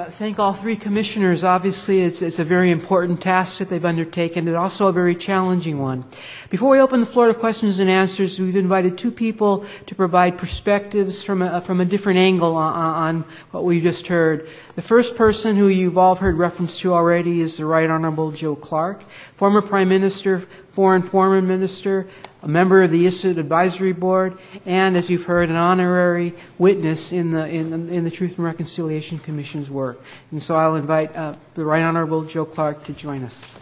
thank all three commissioners. Obviously, it's a very important task that they've undertaken, and also a very challenging one. Before we open the floor to questions and answers, we've invited two people to provide perspectives from a different angle on what we just heard. The first person, who you've all heard reference to already, is the Right Honorable Joe Clark, former Prime Minister, Foreign Minister, a member of the ISSUD Advisory Board, and, as you've heard, an honorary witness in the Truth and Reconciliation Commission's work. And so I'll invite the Right Honorable Joe Clark to join us.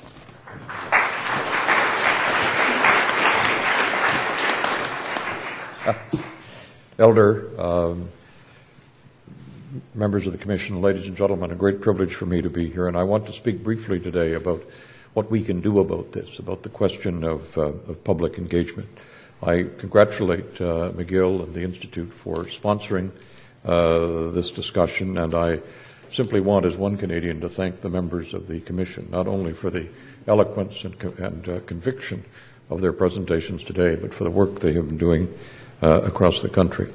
Elder, members of the Commission, ladies and gentlemen, a great privilege for me to be here, and I want to speak briefly today about what we can do about this, about the question of public engagement. I congratulate McGill and the Institute for sponsoring this discussion, and I simply want, as one Canadian, to thank the members of the Commission, not only for the eloquence and conviction of their presentations today, but for the work they have been doing across the country.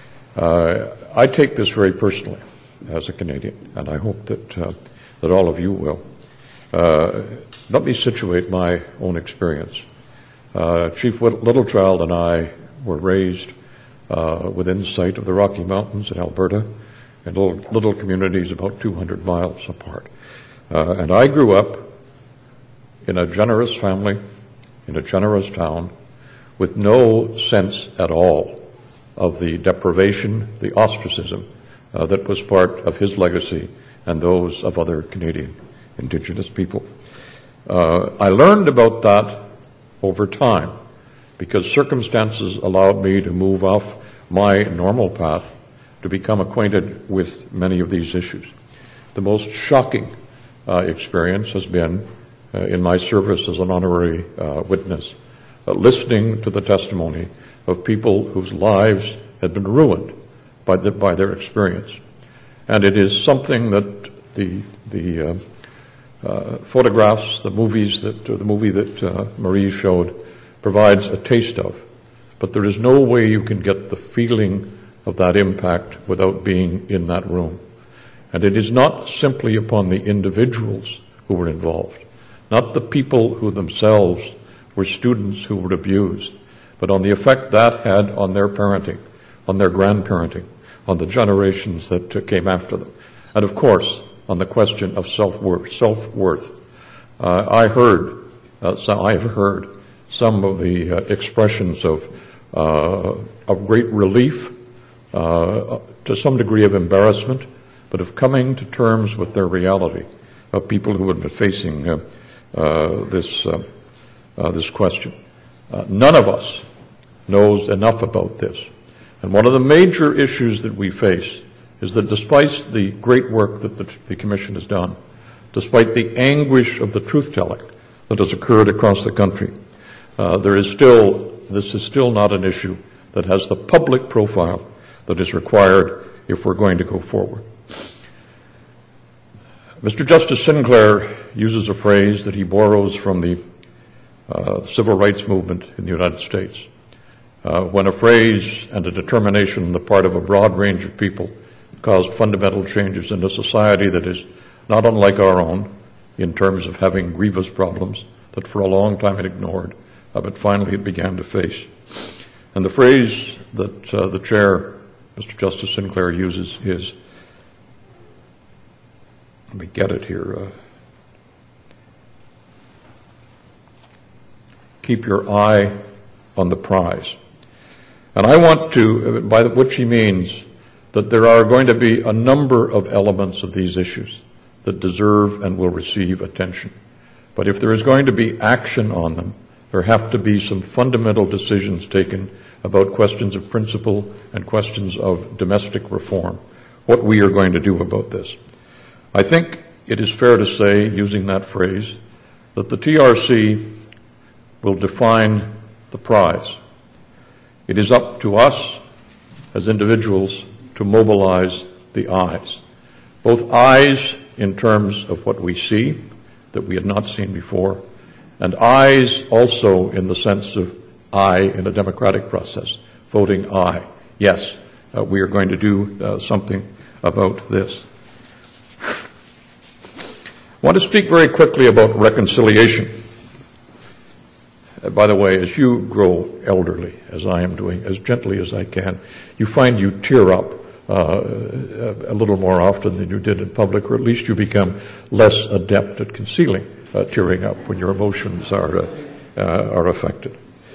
I take this very personally as a Canadian, and I hope that all of you will. Let me situate my own experience. Chief Littlechild and I were raised within sight of the Rocky Mountains in Alberta, in little communities about 200 miles apart. And I grew up in a generous family, in a generous town, with no sense at all of the deprivation, the ostracism that was part of his legacy and those of other Canadian Indigenous people. I learned about that over time because circumstances allowed me to move off my normal path to become acquainted with many of these issues. The most shocking experience has been in my service as an honorary witness, listening to the testimony of people whose lives had been ruined by their experience. And it is something that the photographs, the movie that Marie showed, provides a taste of. But there is no way you can get the feeling of that impact without being in that room. And it is not simply upon the individuals who were involved, not the people who themselves were students who were abused, but on the effect that had on their parenting, on their grandparenting, on the generations that came after them. And of course, on the question of self-worth. I have heard some of the expressions of great relief, to some degree of embarrassment, but of coming to terms with their reality, of people who had been facing this question. None of us knows enough about this. And one of the major issues that we face is that despite the great work that the Commission has done, despite the anguish of the truth-telling that has occurred across the country, this is still not an issue that has the public profile that is required if we're going to go forward. Mr. Justice Sinclair uses a phrase that he borrows from the civil rights movement in the United States. When a phrase and a determination on the part of a broad range of people caused fundamental changes in a society that is not unlike our own in terms of having grievous problems that for a long time it ignored, but finally it began to face. And the phrase that the chair, Mr. Justice Sinclair, uses is, let me get it here, keep your eye on the prize. And I want to, by which he means that there are going to be a number of elements of these issues that deserve and will receive attention. But if there is going to be action on them, there have to be some fundamental decisions taken about questions of principle and questions of domestic reform, what we are going to do about this. I think it is fair to say, using that phrase, that the TRC will define the prize. It is up to us as individuals to mobilize the eyes, both eyes in terms of what we see that we had not seen before, and eyes also in the sense of aye in a democratic process, voting aye. Yes, we are going to do something about this. I want to speak very quickly about reconciliation. By the way, as you grow elderly, as I am doing, as gently as I can, you find you tear up a little more often than you did in public, or at least you become less adept at concealing tearing up when your emotions are affected.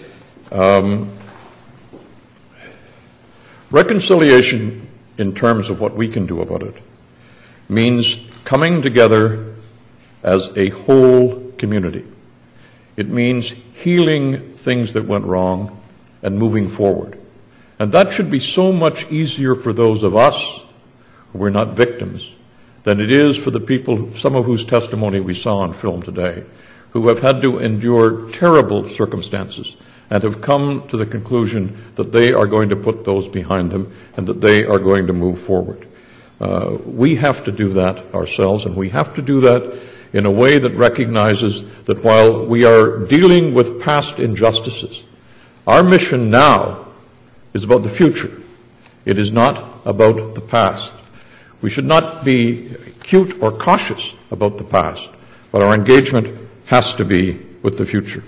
Reconciliation, in terms of what we can do about it, means coming together as a whole community. It means healing things that went wrong and moving forward. And that should be so much easier for those of us who were not victims than it is for the people, some of whose testimony we saw on film today, who have had to endure terrible circumstances and have come to the conclusion that they are going to put those behind them and that they are going to move forward. We have to do that ourselves, and we have to do that in a way that recognizes that while we are dealing with past injustices, our mission now is about the future. It is not about the past. We should not be cute or cautious about the past, but our engagement has to be with the future.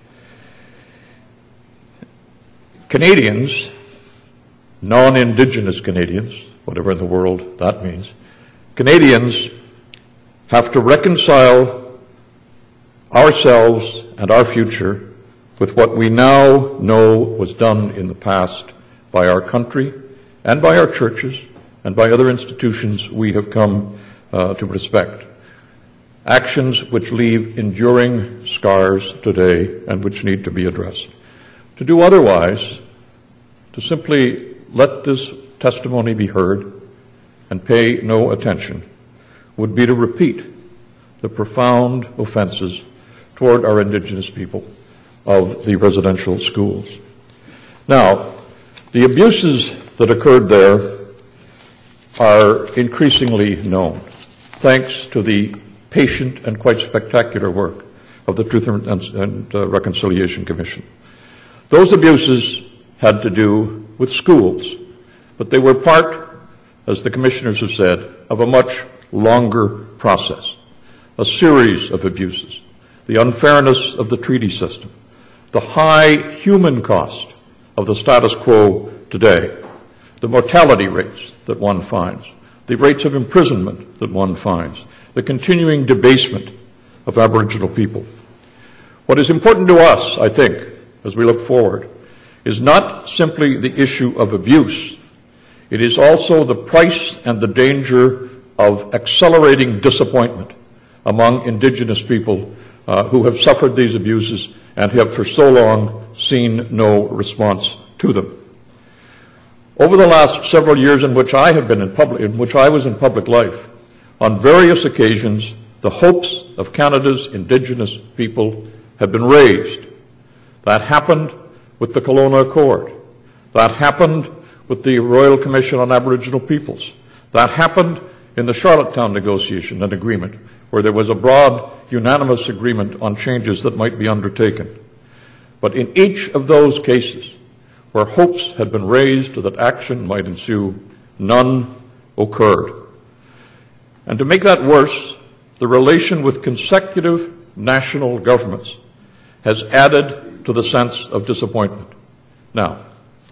Canadians, non-Indigenous Canadians, whatever in the world that means, Canadians have to reconcile ourselves and our future with what we now know was done in the past by our country and by our churches and by other institutions we have come to respect. Actions which leave enduring scars today and which need to be addressed. To do otherwise, to simply let this testimony be heard and pay no attention, would be to repeat the profound offenses toward our Indigenous people of the residential schools. Now, the abuses that occurred there are increasingly known, thanks to the patient and quite spectacular work of the Truth and Reconciliation Commission. Those abuses had to do with schools, but they were part, as the commissioners have said, of a much longer process, a series of abuses, the unfairness of the treaty system, the high human cost of the status quo today, the mortality rates that one finds, the rates of imprisonment that one finds, the continuing debasement of Aboriginal people. What is important to us, I think, as we look forward, is not simply the issue of abuse. It is also the price and the danger of accelerating disappointment among Indigenous people who have suffered these abuses and have for so long seen no response to them. Over the last several years in which I was in public life, on various occasions, the hopes of Canada's Indigenous people have been raised. That happened with the Kelowna Accord. That happened with the Royal Commission on Aboriginal Peoples. That happened in the Charlottetown negotiation and agreement, where there was a broad, unanimous agreement on changes that might be undertaken. But in each of those cases, where hopes had been raised that action might ensue, none occurred. And to make that worse, the relation with consecutive national governments has added to the sense of disappointment. Now,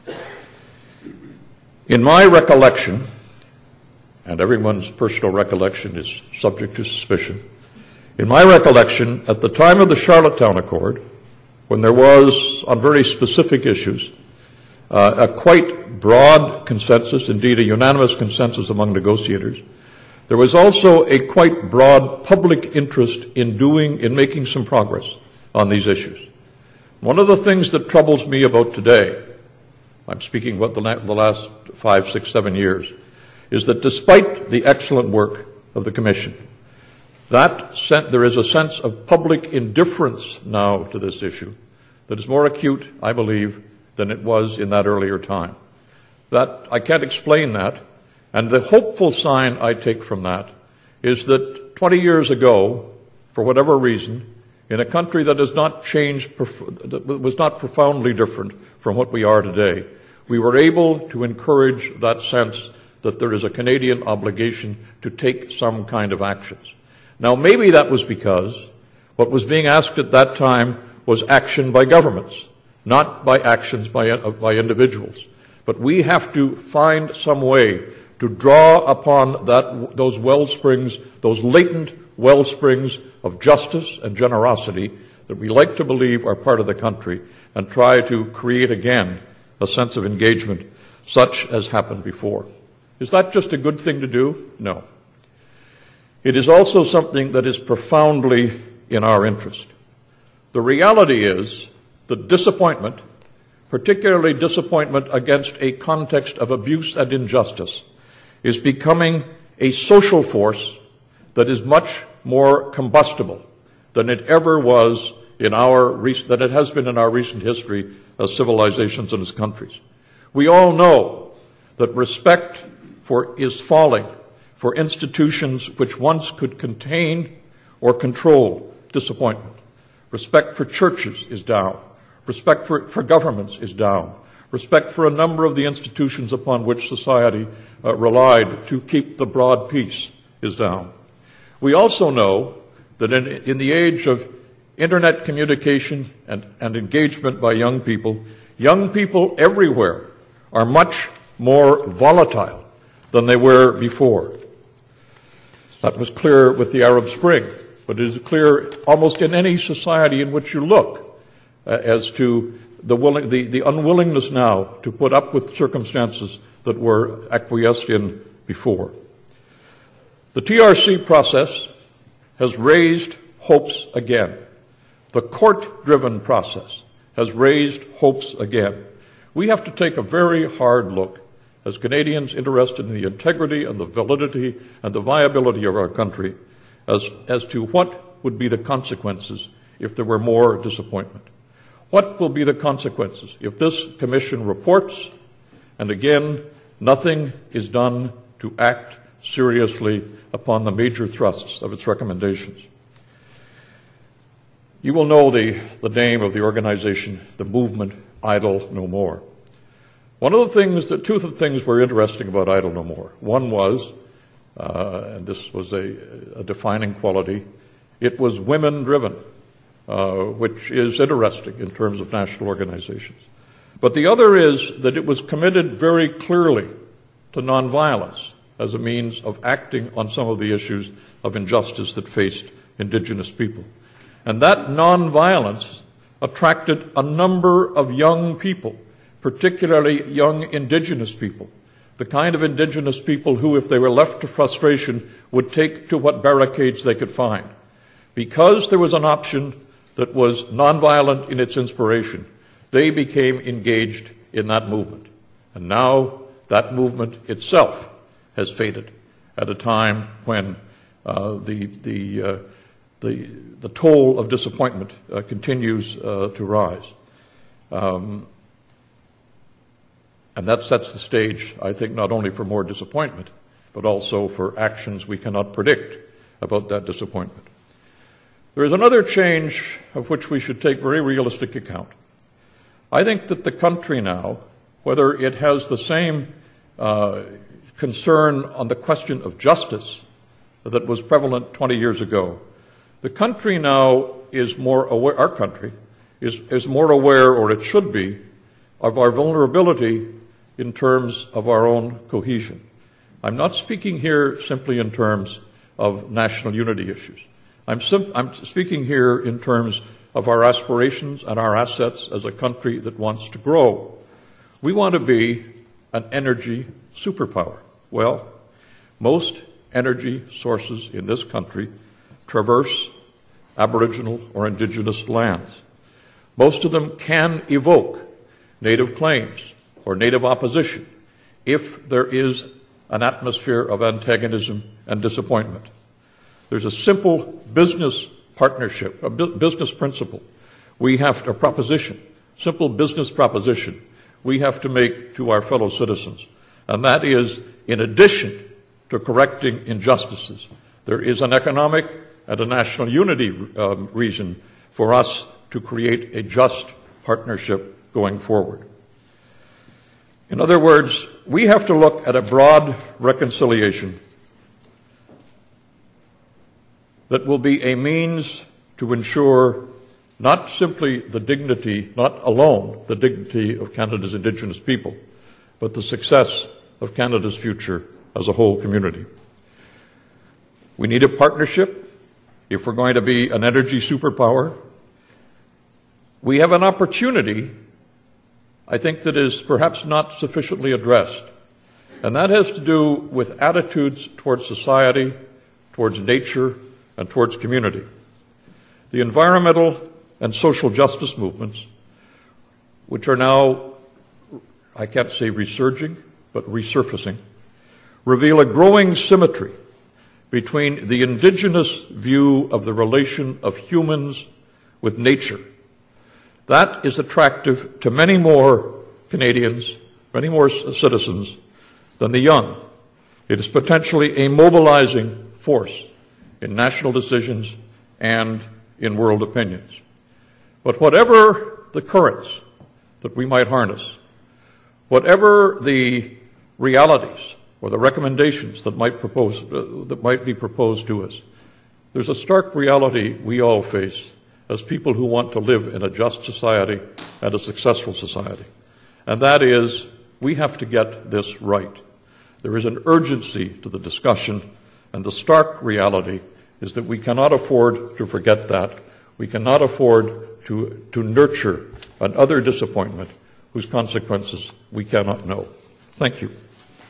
in my recollection, and everyone's personal recollection is subject to suspicion, in my recollection, at the time of the Charlottetown Accord, when there was, on very specific issues, a quite broad consensus, indeed a unanimous consensus among negotiators, there was also a quite broad public interest in making some progress on these issues. One of the things that troubles me about today, I'm speaking about the last 5, 6, 7 years, is that despite the excellent work of the Commission, there is a sense of public indifference now to this issue that is more acute, I believe, than it was in that earlier time. That I can't explain that, and the hopeful sign I take from that is that 20 years ago, for whatever reason, in a country that has not changed, that was not profoundly different from what we are today, we were able to encourage that sense that there is a Canadian obligation to take some kind of actions. Now, maybe that was because what was being asked at that time was action by governments, not by actions by individuals. But we have to find some way to draw upon those wellsprings, those latent wellsprings of justice and generosity that we like to believe are part of the country, and try to create again a sense of engagement such as happened before. Is that just a good thing to do? No. It is also something that is profoundly in our interest. The reality is that disappointment, particularly disappointment against a context of abuse and injustice, is becoming a social force that is much more combustible than it ever was than it has been in our recent history as civilizations and as countries. We all know that respect is falling for institutions which once could contain or control disappointment. Respect for churches is down. Respect for governments is down. Respect for a number of the institutions upon which society relied to keep the broad peace is down. We also know that in the age of internet communication and engagement by young people everywhere are much more volatile than they were before. That was clear with the Arab Spring, but it is clear almost in any society in which you look as to the unwillingness now to put up with circumstances that were acquiesced in before. The TRC process has raised hopes again. The court-driven process has raised hopes again. We have to take a very hard look as Canadians interested in the integrity and the validity and the viability of our country as to what would be the consequences if there were more disappointment. What will be the consequences if this commission reports and again nothing is done to act seriously upon the major thrusts of its recommendations? You will know the name of the organization, the movement Idle No More. Two things were interesting about Idle No More. One was, and this was a defining quality, it was women-driven, which is interesting in terms of national organizations. But the other is that it was committed very clearly to nonviolence as a means of acting on some of the issues of injustice that faced Indigenous people. And that nonviolence attracted a number of young people, particularly young Indigenous people, the kind of Indigenous people who, if they were left to frustration, would take to what barricades they could find. Because there was an option that was nonviolent in its inspiration, they became engaged in that movement. And now that movement itself has faded at a time when the toll of disappointment continues to rise. And that sets the stage, I think, not only for more disappointment, but also for actions we cannot predict about that disappointment. There is another change of which we should take very realistic account. I think that the country now, whether it has the same concern on the question of justice that was prevalent 20 years ago, the country now is more aware, our country is more aware, or it should be, of our vulnerability in terms of our own cohesion. I'm not speaking here simply in terms of national unity issues. I'm speaking here in terms of our aspirations and our assets as a country that wants to grow. We want to be an energy superpower. Well, most energy sources in this country traverse Aboriginal or Indigenous lands. Most of them can evoke Native claims or Native opposition if there is an atmosphere of antagonism and disappointment. There's a simple business partnership, a business principle. Simple business proposition we have to make to our fellow citizens. And that is, in addition to correcting injustices, there is an economic and a national unity reason for us to create a just partnership going forward. In other words, we have to look at a broad reconciliation that will be a means to ensure not simply the dignity, not alone the dignity of Canada's Indigenous people, but the success of Canada's future as a whole community. We need a partnership if we're going to be an energy superpower. We have an opportunity, I think, that is perhaps not sufficiently addressed, and that has to do with attitudes towards society, towards nature, and towards community. The environmental and social justice movements, which are now, I can't say resurging, but resurfacing, reveal a growing symmetry between the Indigenous view of the relation of humans with nature. That is attractive to many more Canadians, many more citizens than the young. It is potentially a mobilizing force in national decisions and in world opinions. But whatever the currents that we might harness, whatever the realities or the recommendations that might be proposed to us, there's a stark reality we all face as people who want to live in a just society and a successful society. And that is, we have to get this right. There is an urgency to the discussion, and the stark reality is that we cannot afford to forget that. We cannot afford to nurture another disappointment whose consequences we cannot know. Thank you.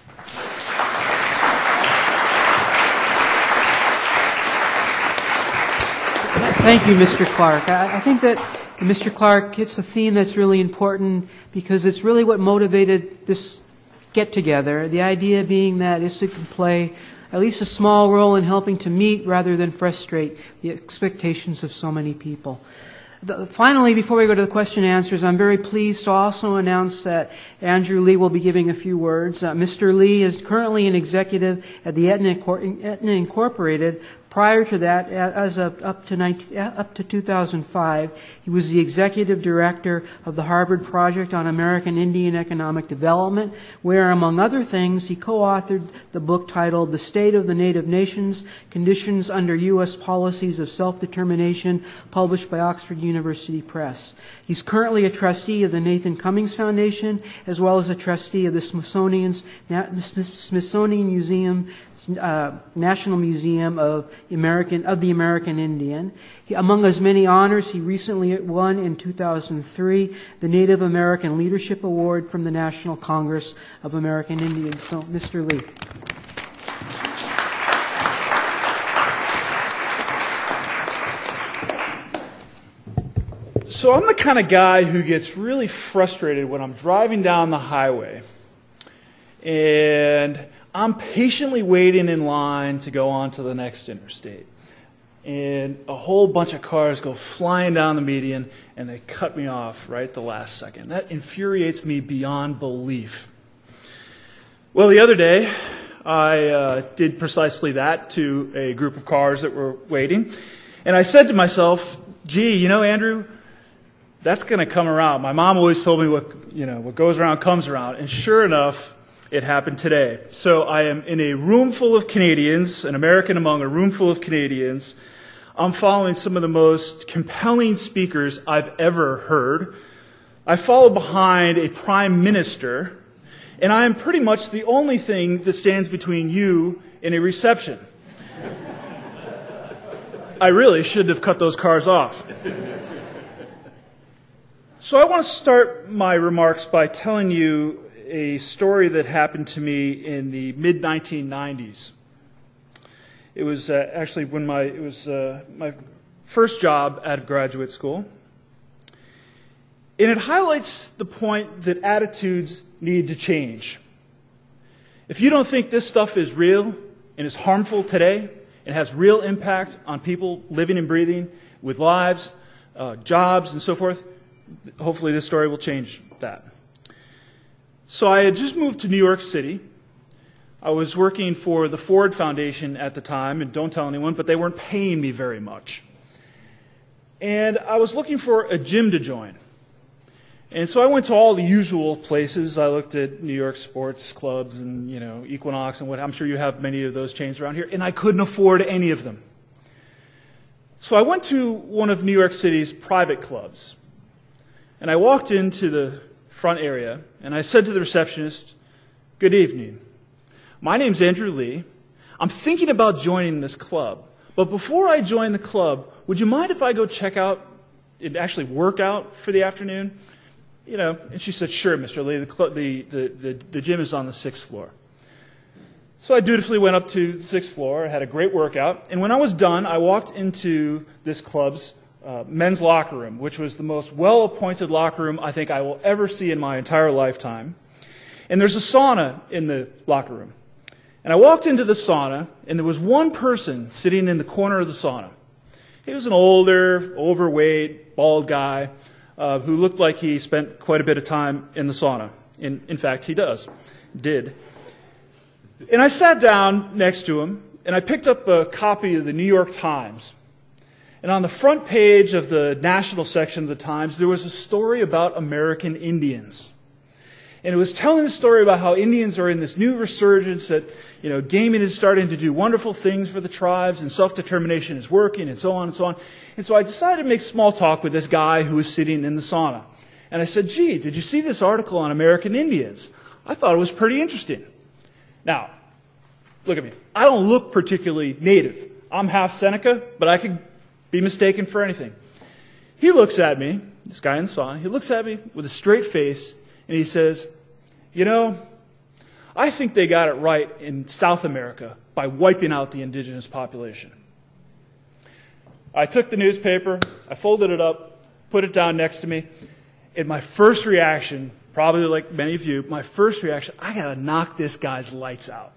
Thank you, Mr. Clark. I think that Mr. Clark hits a theme that's really important because it's really what motivated this get-together, the idea being that ISIG can play at least a small role in helping to meet rather than frustrate the expectations of so many people. Finally, before we go to the question and answers, I'm very pleased to also announce that Andrew Lee will be giving a few words. Mr. Lee is currently an executive at the Aetna Incorporated. Prior to that, as of up to 2005, he was the executive director of the Harvard Project on American Indian Economic Development, where, among other things, he co-authored the book titled The State of the Native Nations, Conditions Under U.S. Policies of Self-Determination, published by Oxford University Press. He's currently a trustee of the Nathan Cummings Foundation, as well as a trustee of the Smithsonian Museum, National Museum of the American Indian. Among his many honors, he recently won in 2003 the Native American Leadership Award from the National Congress of American Indians. So, Mr. Lee. So I'm the kind of guy who gets really frustrated when I'm driving down the highway and I'm patiently waiting in line to go on to the next interstate. And a whole bunch of cars go flying down the median and they cut me off right at the last second. That infuriates me beyond belief. Well, the other day, I did precisely that to a group of cars that were waiting. And I said to myself, gee, you know, Andrew, that's going to come around. My mom always told me what goes around comes around. And sure enough, it happened today. So I am in a room full of Canadians, an American among a room full of Canadians. I'm following some of the most compelling speakers I've ever heard. I follow behind a prime minister, and I am pretty much the only thing that stands between you and a reception. I really should have cut those cars off. So I want to start my remarks by telling you a story that happened to me in the mid-1990s. It was actually when my first job out of graduate school. And it highlights the point that attitudes need to change. If you don't think this stuff is real and is harmful today and has real impact on people living and breathing with lives, jobs, and so forth, hopefully this story will change that. So I had just moved to New York City. I was working for the Ford Foundation at the time, and don't tell anyone, but they weren't paying me very much. And I was looking for a gym to join. And so I went to all the usual places. I looked at New York sports clubs and, Equinox and what. I'm sure you have many of those chains around here. And I couldn't afford any of them. So I went to one of New York City's private clubs, and I walked into the front area, and I said to the receptionist, "Good evening. My name's Andrew Lee. I'm thinking about joining this club, but before I join the club, would you mind if I go check out and actually work out for the afternoon?" And she said, "Sure, Mr. Lee, the gym is on the 6th floor." So I dutifully went up to the 6th floor, I had a great workout, and when I was done, I walked into this club's men's locker room, which was the most well-appointed locker room I think I will ever see in my entire lifetime. And there's a sauna in the locker room. And I walked into the sauna, and there was one person sitting in the corner of the sauna. He was an older, overweight, bald guy who looked like he spent quite a bit of time in the sauna. In fact, he did. And I sat down next to him, and I picked up a copy of the New York Times. And on the front page of the national section of the Times, there was a story about American Indians. And it was telling a story about how Indians are in this new resurgence, that gaming is starting to do wonderful things for the tribes, and self-determination is working, and so on and so on. And so I decided to make small talk with this guy who was sitting in the sauna. And I said, "Gee, did you see this article on American Indians? I thought it was pretty interesting." Now, look at me. I don't look particularly native. I'm half Seneca, but I could be mistaken for anything. He looks at me, this guy in the sauna, he looks at me with a straight face, and he says, "I think they got it right in South America by wiping out the indigenous population." I took the newspaper, I folded it up, put it down next to me, and my first reaction, probably like many of you, I got to knock this guy's lights out.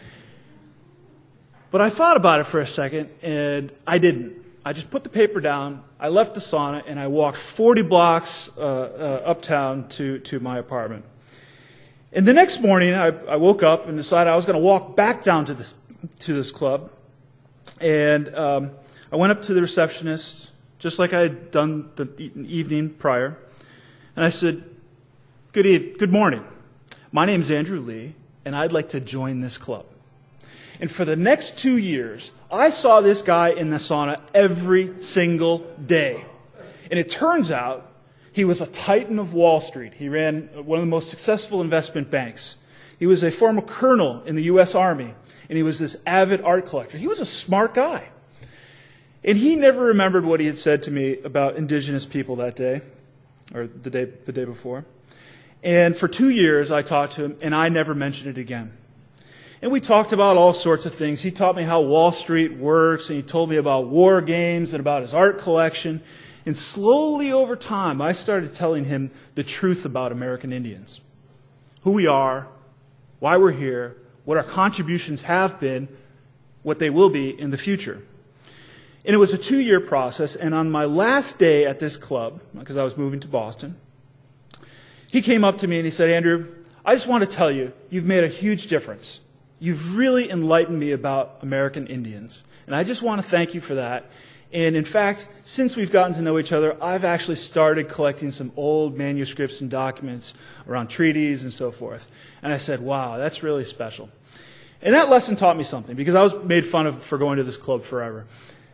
But I thought about it for a second, and I didn't. I just put the paper down, I left the sauna, and I walked 40 blocks uptown to my apartment. And the next morning, I woke up and decided I was going to walk back down to this club. And I went up to the receptionist, just like I had done the evening prior, and I said, Good morning. My name is Andrew Lee, and I'd like to join this club." And for the next 2 years, I saw this guy in the sauna every single day. And it turns out he was a titan of Wall Street. He ran one of the most successful investment banks. He was a former colonel in the U.S. Army, and he was this avid art collector. He was a smart guy. And he never remembered what he had said to me about indigenous people that day, or the day before. And for 2 years, I talked to him, and I never mentioned it again. And we talked about all sorts of things. He taught me how Wall Street works, and he told me about war games and about his art collection. And slowly over time, I started telling him the truth about American Indians. Who we are, why we're here, what our contributions have been, what they will be in the future. And it was a 2-year process, and on my last day at this club, because I was moving to Boston, he came up to me and he said, "Andrew, I just want to tell you, you've made a huge difference. You've really enlightened me about American Indians. And I just want to thank you for that. And in fact, since we've gotten to know each other, I've actually started collecting some old manuscripts and documents around treaties and so forth." And I said, "Wow, that's really special." And that lesson taught me something, because I was made fun of for going to this club forever.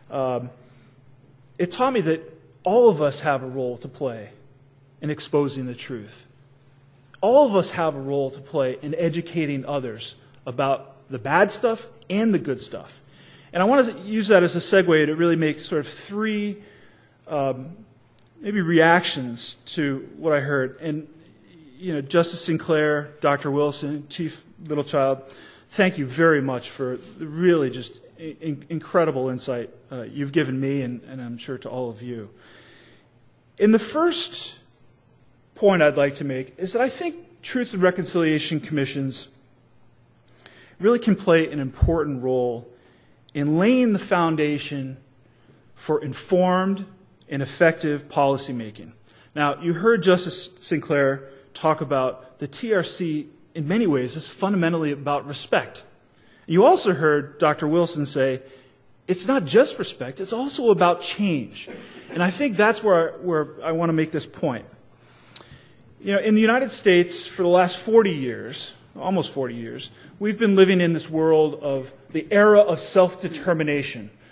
It taught me that all of us have a role to play in exposing the truth. All of us have a role to play in educating others about the bad stuff and the good stuff. And I want to use that as a segue to really make sort of 3 maybe reactions to what I heard. And, Justice Sinclair, Dr. Wilson, Chief Littlechild, thank you very much for the really just incredible insight you've given me, and I'm sure to all of you. And the first point I'd like to make is that I think Truth and Reconciliation Commissions really can play an important role in laying the foundation for informed and effective policymaking. Now, you heard Justice Sinclair talk about the TRC in many ways is fundamentally about respect. You also heard Dr. Wilson say, it's not just respect, it's also about change. And I think that's where I want to make this point. In the United States, for the last 40 years, almost 40 years, we've been living in this world of the era of self-determination,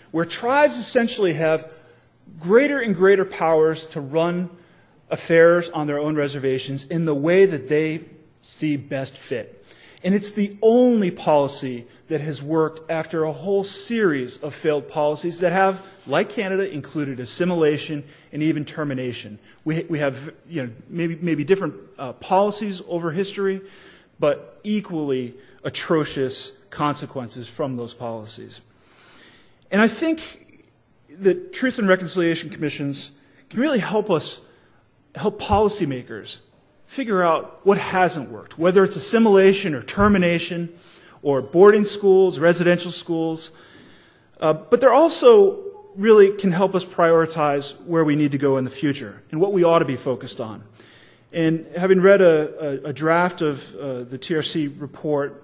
where tribes essentially have greater and greater powers to run affairs on their own reservations in the way that they see best fit. And it's the only policy that has worked after a whole series of failed policies that have, like Canada, included assimilation and even termination. We have maybe different policies over history, but equally atrocious consequences from those policies. And I think that Truth and Reconciliation Commissions can really help policymakers figure out what hasn't worked, whether it's assimilation or termination or boarding schools, residential schools. But they're also really can help us prioritize where we need to go in the future and what we ought to be focused on. And having read a draft of the TRC report,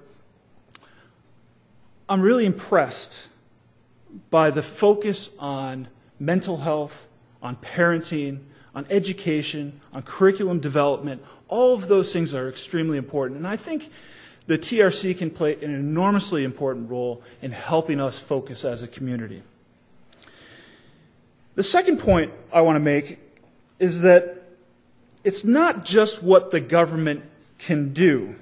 I'm really impressed by the focus on mental health, on parenting, on education, on curriculum development. All of those things are extremely important. And I think the TRC can play an enormously important role in helping us focus as a community. The second point I want to make is that it's not just what the government can do,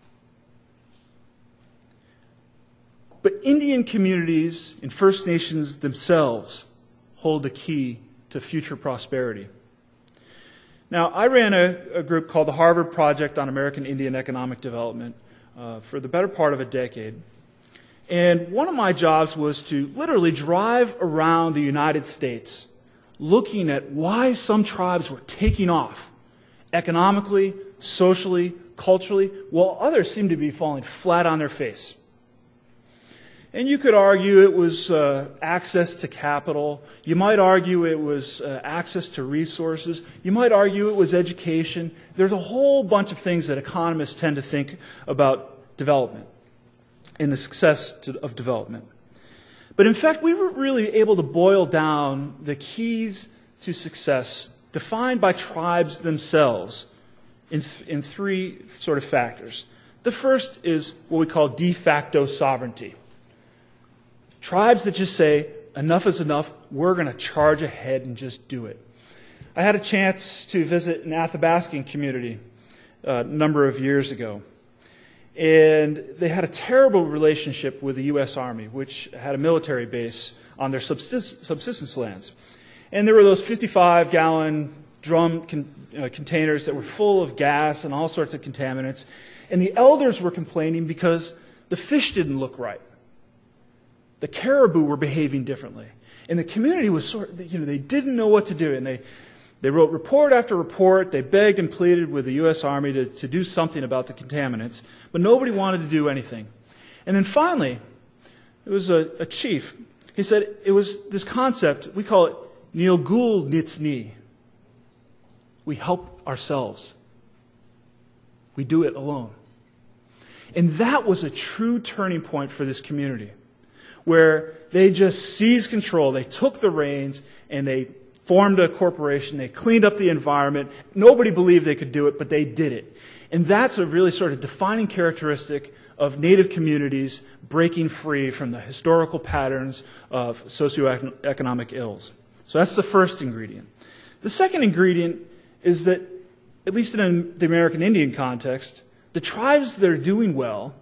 but Indian communities and First Nations themselves hold the key to future prosperity. Now, I ran a group called the Harvard Project on American Indian Economic Development for the better part of a decade. And one of my jobs was to literally drive around the United States looking at why some tribes were taking off economically, socially, culturally, while others seemed to be falling flat on their face. And you could argue it was access to capital. You might argue it was access to resources. You might argue it was education. There's a whole bunch of things that economists tend to think about development and the success of development. But in fact, we were really able to boil down the keys to success defined by tribes themselves in three sort of factors. The first is what we call de facto sovereignty. Tribes that just say, enough is enough, we're going to charge ahead and just do it. I had a chance to visit an Athabascan community a number of years ago. And they had a terrible relationship with the U.S. Army, which had a military base on their subsistence lands. And there were those 55-gallon drum containers that were full of gas and all sorts of contaminants. And the elders were complaining because the fish didn't look right. The caribou were behaving differently. And the community was they didn't know what to do. And they wrote report after report. They begged and pleaded with the U.S. Army to do something about the contaminants. But nobody wanted to do anything. And then finally, there was a chief. He said it was this concept, we call it Neilgul Nitsni. We help ourselves. We do it alone. And that was a true turning point for this community, where they just seized control. They took the reins and they formed a corporation. They cleaned up the environment. Nobody believed they could do it, but they did it. And that's a really sort of defining characteristic of Native communities breaking free from the historical patterns of socioeconomic ills. So that's the first ingredient. The second ingredient is that, at least in the American Indian context, the tribes that are doing well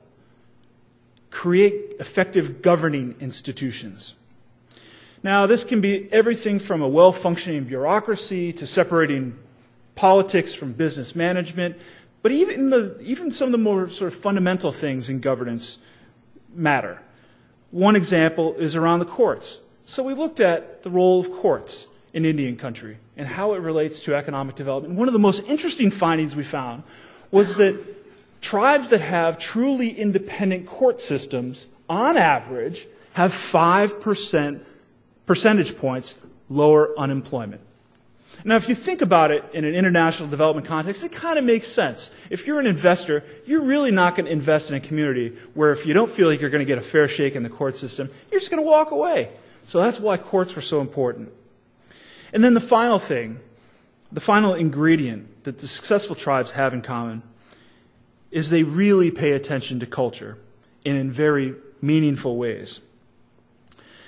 create effective governing institutions. Now, this can be everything from a well-functioning bureaucracy to separating politics from business management, but even some of the more sort of fundamental things in governance matter. One example is around the courts. So we looked at the role of courts in Indian country and how it relates to economic development. One of the most interesting findings we found was that tribes that have truly independent court systems, on average, have 5% percentage points lower unemployment. Now, if you think about it in an international development context, it kind of makes sense. If you're an investor, you're really not going to invest in a community where if you don't feel like you're going to get a fair shake in the court system, you're just going to walk away. So that's why courts were so important. And then the final thing, the final ingredient that the successful tribes have in common is they really pay attention to culture and in very meaningful ways.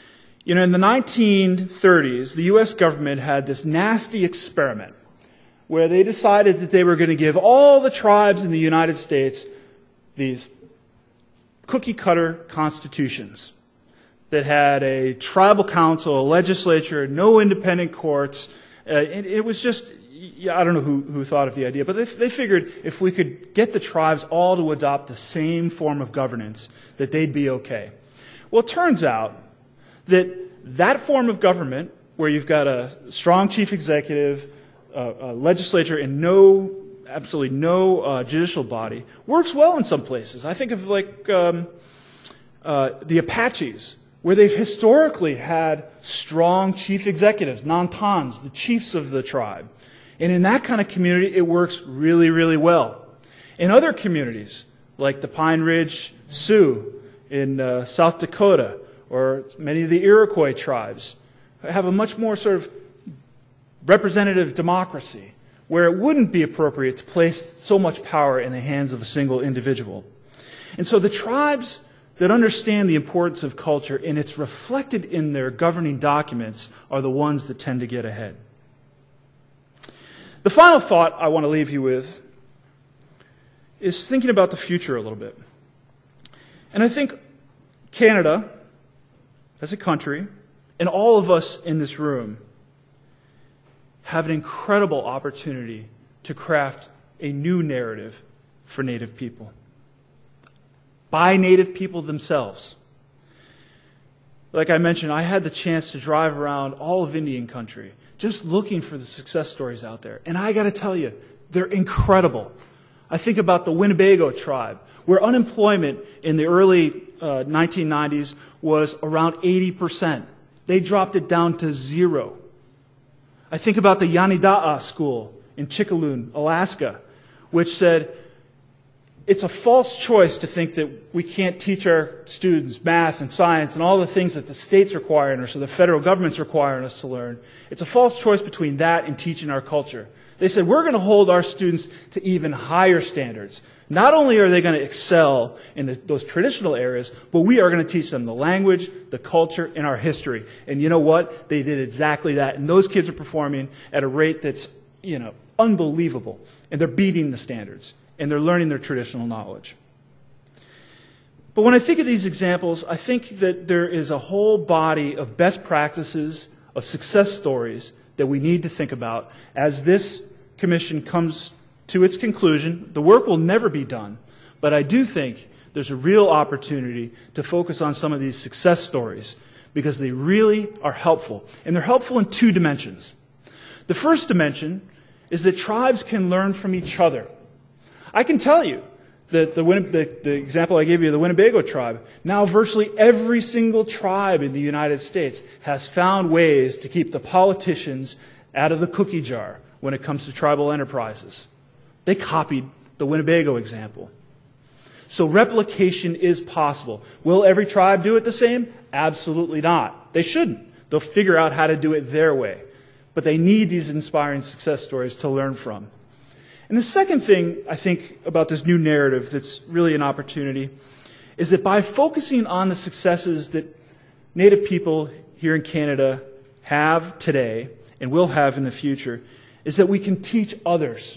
You know, in the 1930s, the U.S. government had this nasty experiment where they decided that they were going to give all the tribes in the United States these cookie-cutter constitutions that had a tribal council, a legislature, no independent courts. It was just, I don't know who thought of the idea, but they figured if we could get the tribes all to adopt the same form of governance, that they'd be okay. Well, it turns out that form of government, where you've got a strong chief executive, a legislature, and absolutely no judicial body, works well in some places. I think of like the Apaches, where they've historically had strong chief executives, Nantans, the chiefs of the tribe. And in that kind of community, it works really, really well. In other communities, like the Pine Ridge Sioux in South Dakota, or many of the Iroquois tribes, have a much more sort of representative democracy, where it wouldn't be appropriate to place so much power in the hands of a single individual. And so the tribes that understand the importance of culture and it's reflected in their governing documents are the ones that tend to get ahead. The final thought I want to leave you with is thinking about the future a little bit. And I think Canada, as a country, and all of us in this room have an incredible opportunity to craft a new narrative for Native people, by Native people themselves. Like I mentioned, I had the chance to drive around all of Indian country, just looking for the success stories out there. And I got to tell you, they're incredible. I think about the Winnebago tribe, where unemployment in the early 1990s was around 80%. They dropped it down to 0. I think about the Yanida'a school in Chickaloon, Alaska, which said, it's a false choice to think that we can't teach our students math and science and all the things that the state's requiring us or the federal government's requiring us to learn. It's a false choice between that and teaching our culture. They said, we're going to hold our students to even higher standards. Not only are they going to excel in those traditional areas, but we are going to teach them the language, the culture, and our history. And you know what? They did exactly that. And those kids are performing at a rate that's, unbelievable. And they're beating the standards. And they're learning their traditional knowledge. But when I think of these examples, I think that there is a whole body of best practices, of success stories that we need to think about as this commission comes to its conclusion. The work will never be done, but I do think there's a real opportunity to focus on some of these success stories because they really are helpful. And they're helpful in 2 dimensions. The first dimension is that tribes can learn from each other. I can tell you that the example I gave you, the Winnebago tribe, now virtually every single tribe in the United States has found ways to keep the politicians out of the cookie jar when it comes to tribal enterprises. They copied the Winnebago example. So replication is possible. Will every tribe do it the same? Absolutely not. They shouldn't. They'll figure out how to do it their way. But they need these inspiring success stories to learn from. And the second thing I think about this new narrative that's really an opportunity is that by focusing on the successes that Native people here in Canada have today and will have in the future, is that we can teach others.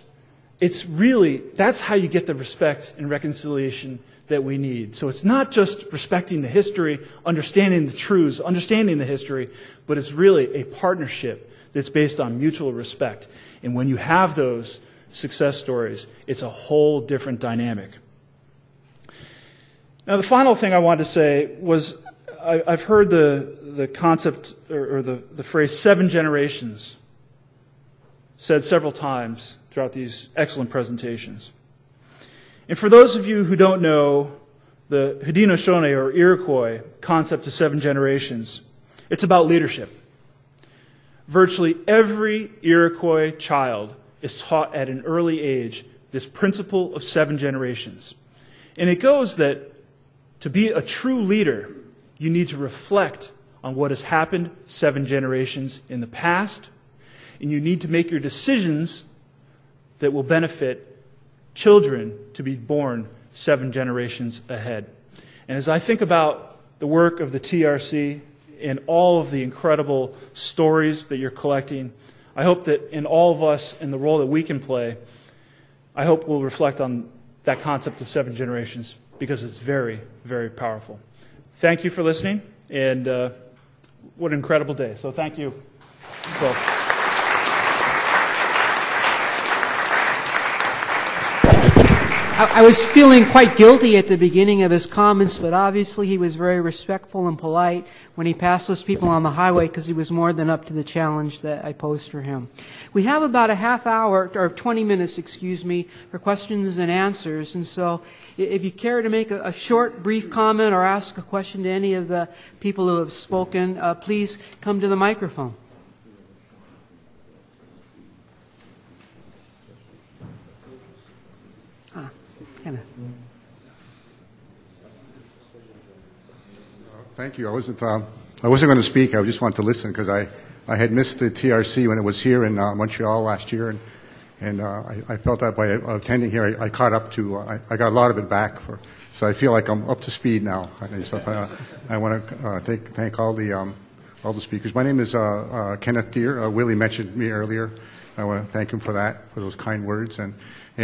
That's how you get the respect and reconciliation that we need. So it's not just respecting the history, understanding the truths, understanding the history, but it's really a partnership that's based on mutual respect. And when you have those success stories, it's a whole different dynamic. Now, the final thing I wanted to say was I've heard the concept or the phrase 7 generations said several times throughout these excellent presentations. And for those of you who don't know the Haudenosaunee or Iroquois concept of 7 generations, it's about leadership. Virtually every Iroquois child is taught at an early age this principle of 7 generations. And it goes that to be a true leader, you need to reflect on what has happened 7 generations in the past, and you need to make your decisions that will benefit children to be born 7 generations ahead. And as I think about the work of the TRC in all of the incredible stories that you're collecting. I hope that in all of us, in the role that we can play, I hope we'll reflect on that concept of 7 generations, because it's very, very powerful. Thank you for listening, and what an incredible day. So thank you both. I was feeling quite guilty at the beginning of his comments, but obviously he was very respectful and polite when he passed those people on the highway, because he was more than up to the challenge that I posed for him. We have about a half hour, or 20 minutes, excuse me, for questions and answers. And so if you care to make a short, brief comment or ask a question to any of the people who have spoken, please come to the microphone. Thank you. I wasn't going to speak. I just wanted to listen, because I had missed the TRC when it was here in Montreal last year, and I felt that by attending here, I caught up to. I got a lot of it back, so I feel like I'm up to speed now. I want to thank all the speakers. My name is Kenneth Deere. Willie mentioned me earlier. I want to thank him for that, for those kind words, and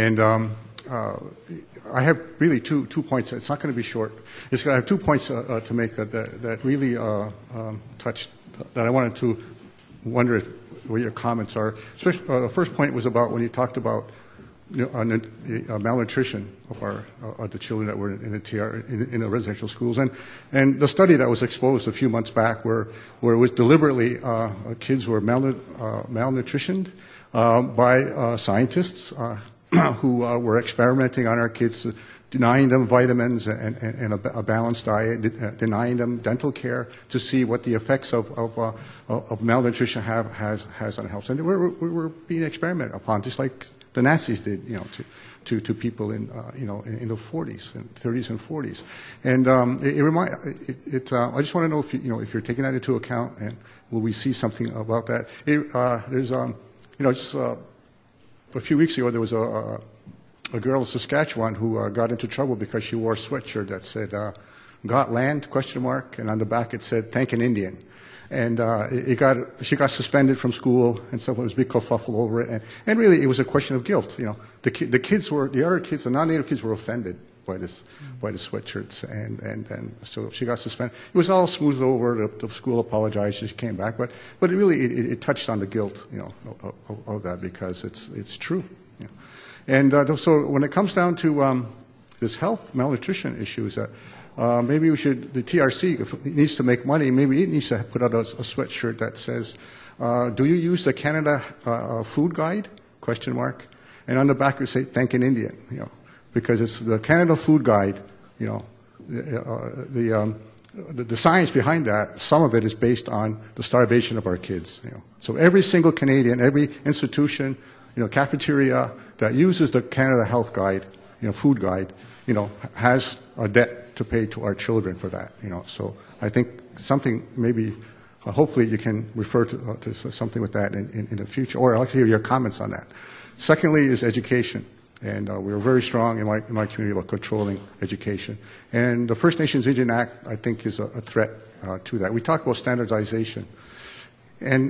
I have really two points. It's not going to be short. I have 2 points to make that really touched, that I wanted to wonder what your comments are. The first point was about when you talked about malnutrition of the children that were in the residential schools, and the study that was exposed a few months back, where it was deliberately kids were malnutritioned by scientists who were experimenting on our kids, denying them vitamins and a balanced diet, denying them dental care to see what the effects of malnutrition has on health. And we're being experimented upon, just like the Nazis did, to people in the 40s and 30s and 40s. And I just want to know if you're taking that into account, and will we see something about that? There's just a few weeks ago, there was a girl in Saskatchewan who got into trouble because she wore a sweatshirt that said, "Got land?" ? And on the back it said, "Thank an Indian." And she got suspended from school, and so there was a big kerfuffle over it. And really, it was a question of guilt. The other kids, the non-native kids, were offended by the sweatshirts, and so she got suspended. It was all smoothed over. The school apologized. She came back, but it really touched on the guilt, of that, because it's true. And so when it comes down to this health malnutrition issues, maybe the TRC, if it needs to make money, maybe it needs to put out a sweatshirt that says, "Do you use the Canada Food Guide?" ? And on the back it say, "Thank an Indian." Because it's the Canada Food Guide, the science behind that, some of it is based on the starvation of our kids. So every single Canadian, every institution, cafeteria that uses the Canada Health Guide, Food Guide, has a debt to pay to our children for that. So I think something maybe, hopefully you can refer to something with that in the future, or I'd like to hear your comments on that. Secondly is education. And we're very strong in my community about controlling education. And the First Nations Indian Act, I think, is a threat to that. We talk about standardization. And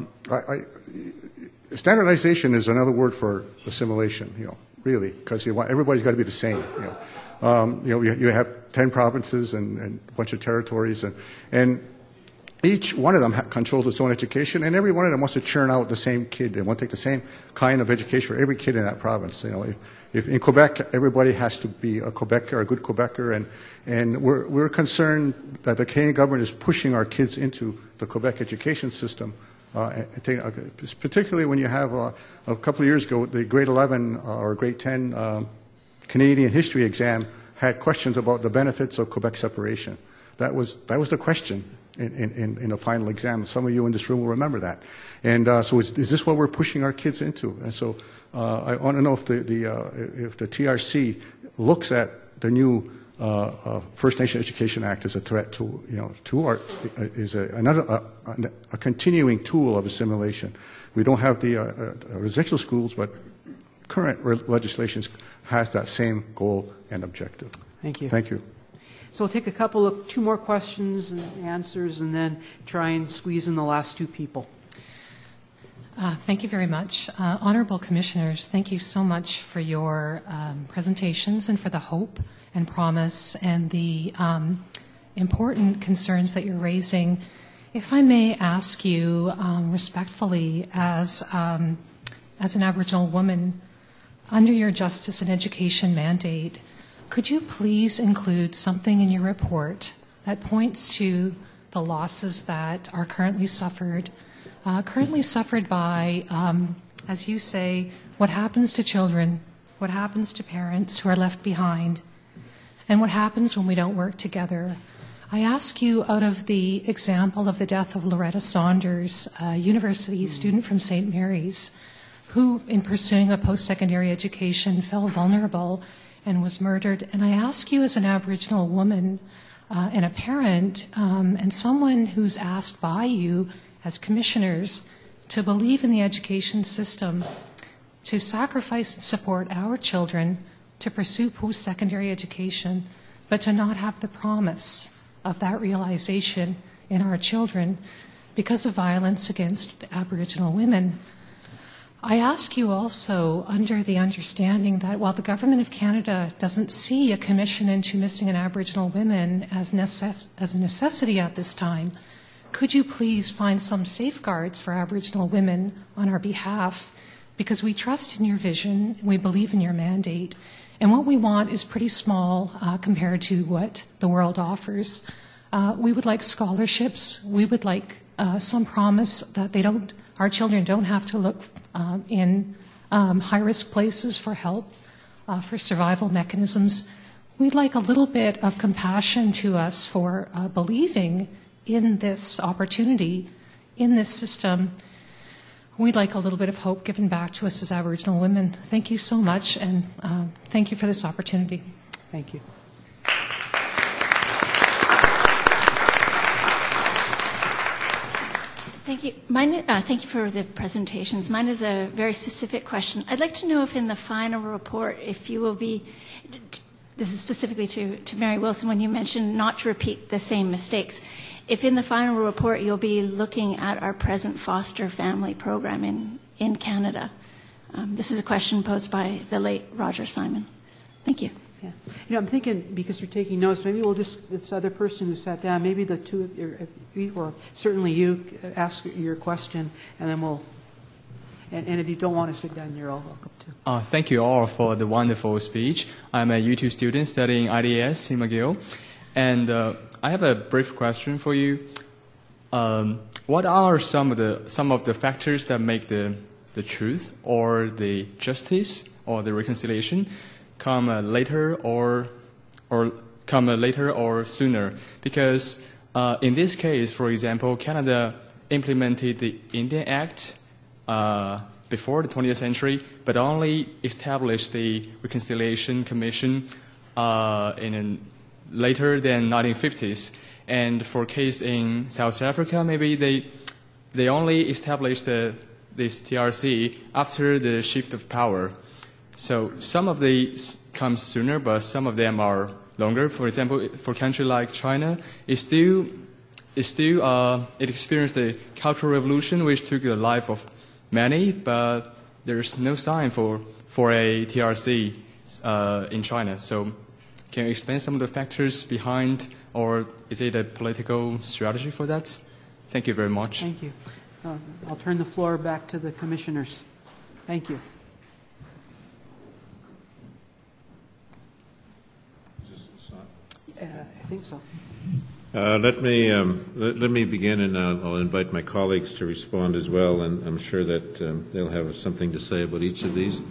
standardization is another word for assimilation, really, because everybody's got to be the same. You have 10 provinces and a bunch of territories, and each one of them controls its own education, and every one of them wants to churn out the same kid. They want to take the same kind of education for every kid in that province. If in Quebec, everybody has to be a Quebecer, a good Quebecer, and we're concerned that the Canadian government is pushing our kids into the Quebec education system, particularly when you have a couple of years ago, the grade 11 or grade 10 Canadian history exam had questions about the benefits of Quebec separation. That was the question in the final exam. Some of you in this room will remember that. And so is this what we're pushing our kids into? And so I want to know if the TRC looks at the new First Nation Education Act as a threat to a continuing tool of assimilation. We don't have the residential schools, but current legislation has that same goal and objective. Thank you. Thank you. So we'll take two more questions and answers, and then try and squeeze in the last two people. Thank you very much. Honorable Commissioners, thank you so much for your presentations and for the hope and promise and the important concerns that you're raising. If I may ask you respectfully, as an Aboriginal woman, under your justice and education mandate, could you please include something in your report that points to the losses that are currently suffered by, as you say, what happens to children, what happens to parents who are left behind, and what happens when we don't work together? I ask you, out of the example of the death of Loretta Saunders, a university student from St. Mary's, who, in pursuing a post-secondary education, fell vulnerable and was murdered. And I ask you, as an Aboriginal woman and a parent and someone who's asked by you as commissioners to believe in the education system, to sacrifice and support our children to pursue post-secondary education, but to not have the promise of that realization in our children because of violence against Aboriginal women. I ask you also, under the understanding that while the Government of Canada doesn't see a commission into missing and Aboriginal women as a necessity at this time, could you please find some safeguards for Aboriginal women on our behalf? Because we trust in your vision, we believe in your mandate, and what we want is pretty small compared to what the world offers. We would like scholarships. We would like some promise that our children don't have to look in high-risk places for help, for survival mechanisms. We'd like a little bit of compassion to us for believing in this opportunity, in this system. We'd like a little bit of hope given back to us as Aboriginal women. Thank you so much, and thank you for this opportunity. Thank you. Thank you. Thank you for the presentations. Mine is a very specific question. I'd like to know if in the final report, if you will be, this is specifically to Mary Wilson, when you mentioned not to repeat the same mistakes, if in the final report you'll be looking at our present foster family program in Canada. This is a question posed by the late Roger Simon. Thank you. Yeah. I'm thinking, because you're taking notes, maybe we'll just, this other person who sat down, maybe the two of you, or certainly you, ask your question, and then we'll, and if you don't want to sit down, you're all welcome to. Thank you all for the wonderful speech. I'm a U2 student studying IDS in McGill, and I have a brief question for you. What are some of the factors that make the truth or the justice or the reconciliation come later or sooner? Because in this case, for example, Canada implemented the Indian Act before the 20th century, but only established the Reconciliation Commission later than 1950s. And for case in South Africa, maybe they only established this TRC after the shift of power. So some of these come sooner, but some of them are longer. For example, for a country like China, it experienced a cultural revolution which took the life of many, but there's no sign for a TRC in China. So can you explain some of the factors behind, or is it a political strategy for that? Thank you very much. Thank you. I'll turn the floor back to the commissioners. Thank you. I think so. Let me begin, and I'll invite my colleagues to respond as well, and I'm sure that they'll have something to say about each of these.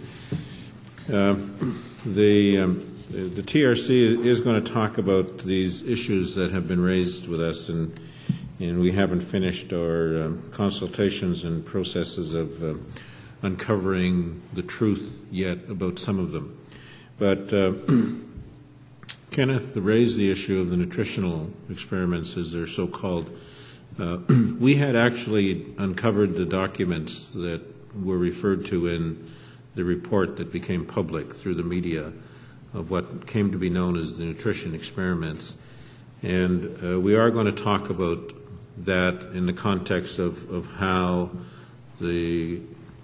The TRC is going to talk about these issues that have been raised with us, and we haven't finished our consultations and processes of uncovering the truth yet about some of them. But Kenneth raised the issue of the nutritional experiments, as they're so-called. We had actually uncovered the documents that were referred to in the report that became public through the media of what came to be known as the nutrition experiments. And we are going to talk about that in the context of how the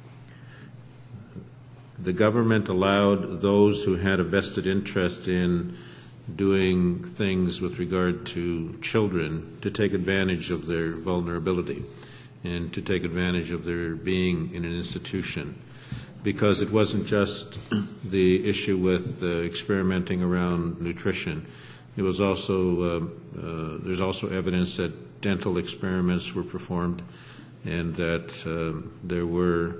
government allowed those who had a vested interest in doing things with regard to children to take advantage of their vulnerability and to take advantage of their being in an institution. Because it wasn't just the issue with experimenting around nutrition. It was also, there's also evidence that dental experiments were performed and that there were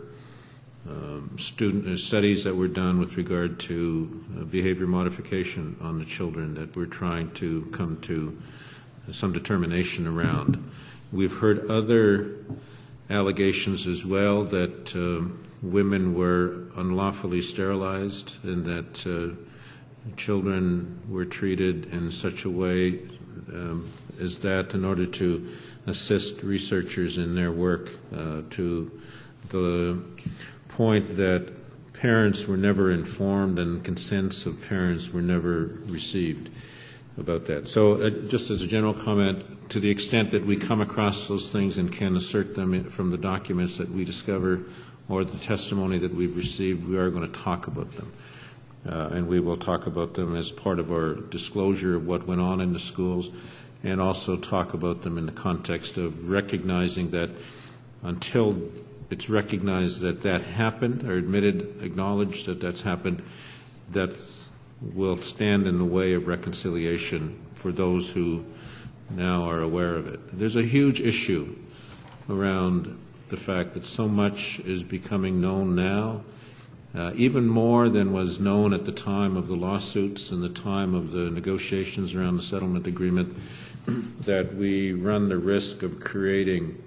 studies that were done with regard to behavior modification on the children that we're trying to come to some determination around. We've heard other allegations as well that women were unlawfully sterilized and that children were treated in such a way as that in order to assist researchers in their work to the point that parents were never informed and consents of parents were never received about that. So just as a general comment, to the extent that we come across those things and can assert them from the documents that we discover or the testimony that we've received, we are going to talk about them. And we will talk about them as part of our disclosure of what went on in the schools and also talk about them in the context of recognizing that until it's recognized that that happened or admitted, acknowledged that that's happened, that will stand in the way of reconciliation for those who now are aware of it. There's a huge issue around the fact that so much is becoming known now, even more than was known at the time of the lawsuits and the time of the negotiations around the settlement agreement, that we run the risk of creating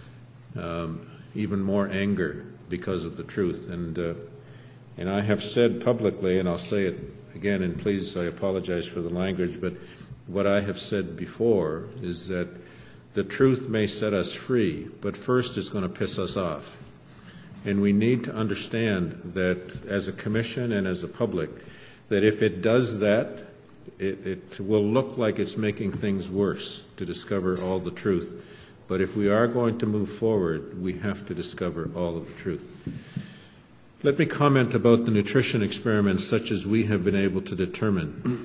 even more anger because of the truth. And I have said publicly, and I'll say it again, and please, I apologize for the language, but what I have said before is that the truth may set us free, but first it's going to piss us off. And we need to understand that as a commission and as a public, that if it does that, it will look like it's making things worse to discover all the truth. But if we are going to move forward, we have to discover all of the truth. Let me comment about the nutrition experiments such as we have been able to determine.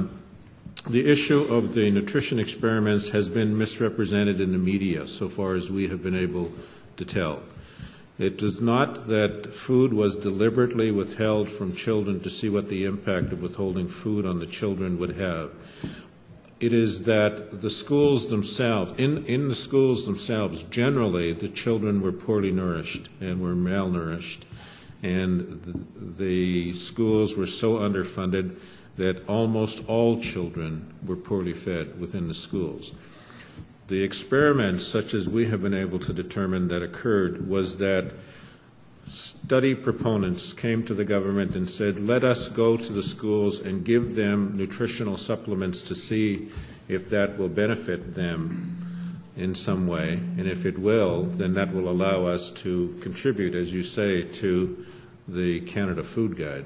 The issue of the nutrition experiments has been misrepresented in the media so far as we have been able to tell. It is not that food was deliberately withheld from children to see what the impact of withholding food on the children would have. It is that the schools themselves, in the schools themselves, generally the children were poorly nourished and were malnourished. And the schools were so underfunded that almost all children were poorly fed within the schools. The experiments, such as we have been able to determine that occurred, was that study proponents came to the government and said, let us go to the schools and give them nutritional supplements to see if that will benefit them in some way. And if it will, then that will allow us to contribute, as you say, to the Canada Food Guide.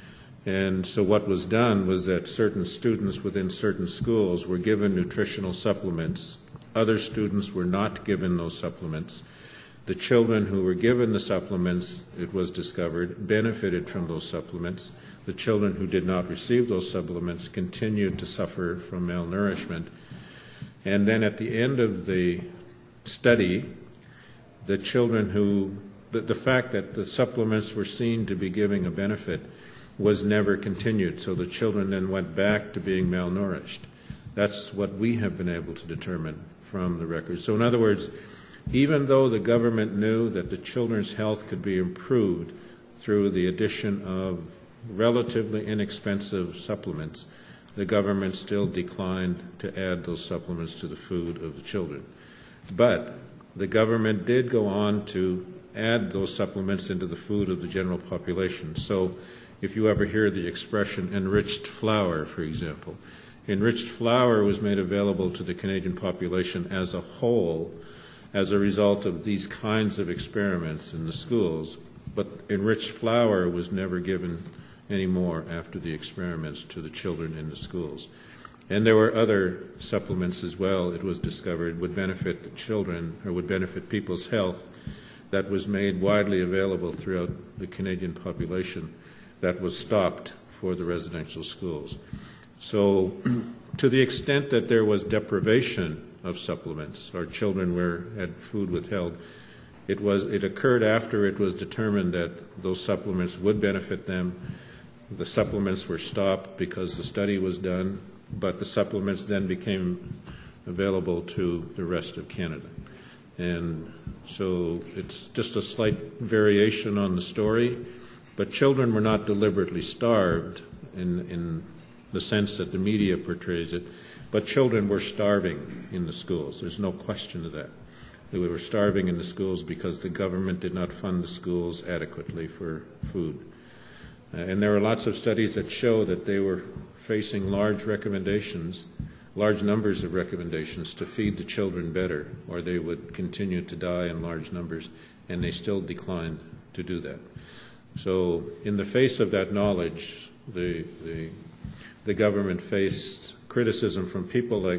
And so what was done was that certain students within certain schools were given nutritional supplements. Other students were not given those supplements. The children who were given the supplements, it was discovered, benefited from those supplements. The children who did not receive those supplements continued to suffer from malnourishment. And then at the end of the study, the children who, the fact that the supplements were seen to be giving a benefit was never continued. So the children then went back to being malnourished. That's what we have been able to determine from the records. So in other words, even though the government knew that the children's health could be improved through the addition of relatively inexpensive supplements, the government still declined to add those supplements to the food of the children. But the government did go on to add those supplements into the food of the general population. So if you ever hear the expression enriched flour, for example, enriched flour was made available to the Canadian population as a whole as a result of these kinds of experiments in the schools, but enriched flour was never given anymore after the experiments to the children in the schools. And there were other supplements as well, it was discovered, would benefit the children or would benefit people's health, that was made widely available throughout the Canadian population, that was stopped for the residential schools. So to the extent that there was deprivation of supplements, or children had food withheld, it occurred after it was determined that those supplements would benefit them. The supplements were stopped because the study was done, but the supplements then became available to the rest of Canada. And so it's just a slight variation on the story, but children were not deliberately starved in the sense that the media portrays it, but children were starving in the schools. There's no question of that. They were starving in the schools because the government did not fund the schools adequately for food. And there are lots of studies that show that they were facing large numbers of recommendations to feed the children better, or they would continue to die in large numbers, and they still declined to do that. So in the face of that knowledge, the government faced criticism from people like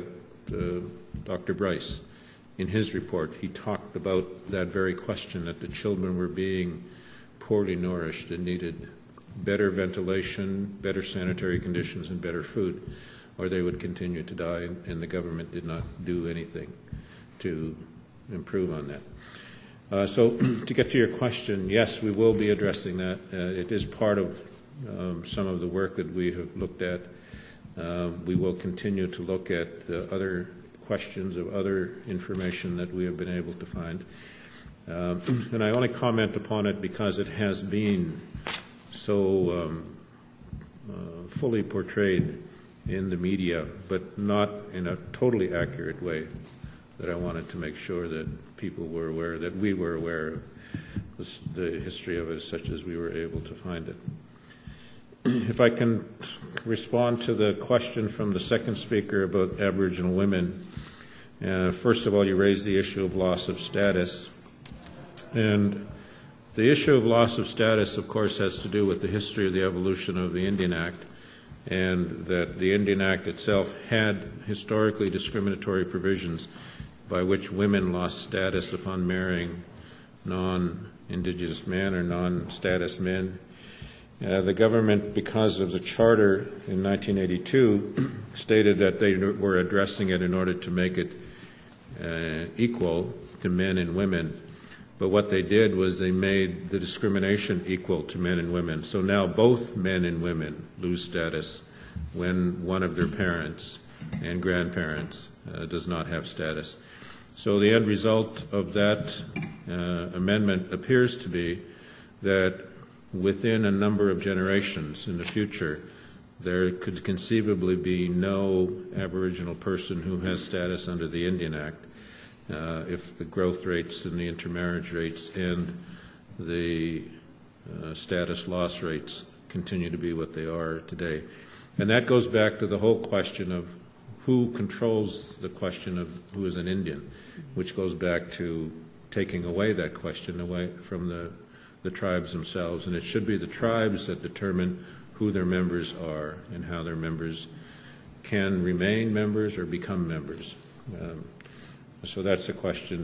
Dr. Bryce. In his report, he talked about that very question, that the children were being poorly nourished and needed better ventilation, better sanitary conditions, and better food, or they would continue to die, and the government did not do anything to improve on that. So to get to your question, yes, we will be addressing that. It is part of some of the work that we have looked at. We will continue to look at other questions of other information that we have been able to find. And I only comment upon it because it has been so fully portrayed in the media, but not in a totally accurate way, that I wanted to make sure that people were aware, that we were aware of the history of it such as we were able to find it. If I can respond to the question from the second speaker about Aboriginal women. First of all, you raised the issue of loss of status. And the issue of loss of status, of course, has to do with the history of the evolution of the Indian Act, and that the Indian Act itself had historically discriminatory provisions by which women lost status upon marrying non-Indigenous men or non-status men. The government, because of the charter in 1982, stated that they were addressing it in order to make it equal to men and women. But what they did was they made the discrimination equal to men and women. So now both men and women lose status when one of their parents and grandparents does not have status. So the end result of that amendment appears to be that within a number of generations in the future, there could conceivably be no Aboriginal person who has status under the Indian Act if the growth rates and the intermarriage rates and the status loss rates continue to be what they are today. And that goes back to the whole question of who controls the question of who is an Indian, which goes back to taking away that question away from the tribes themselves. And it should be the tribes that determine who their members are and how their members can remain members or become members. So that's a question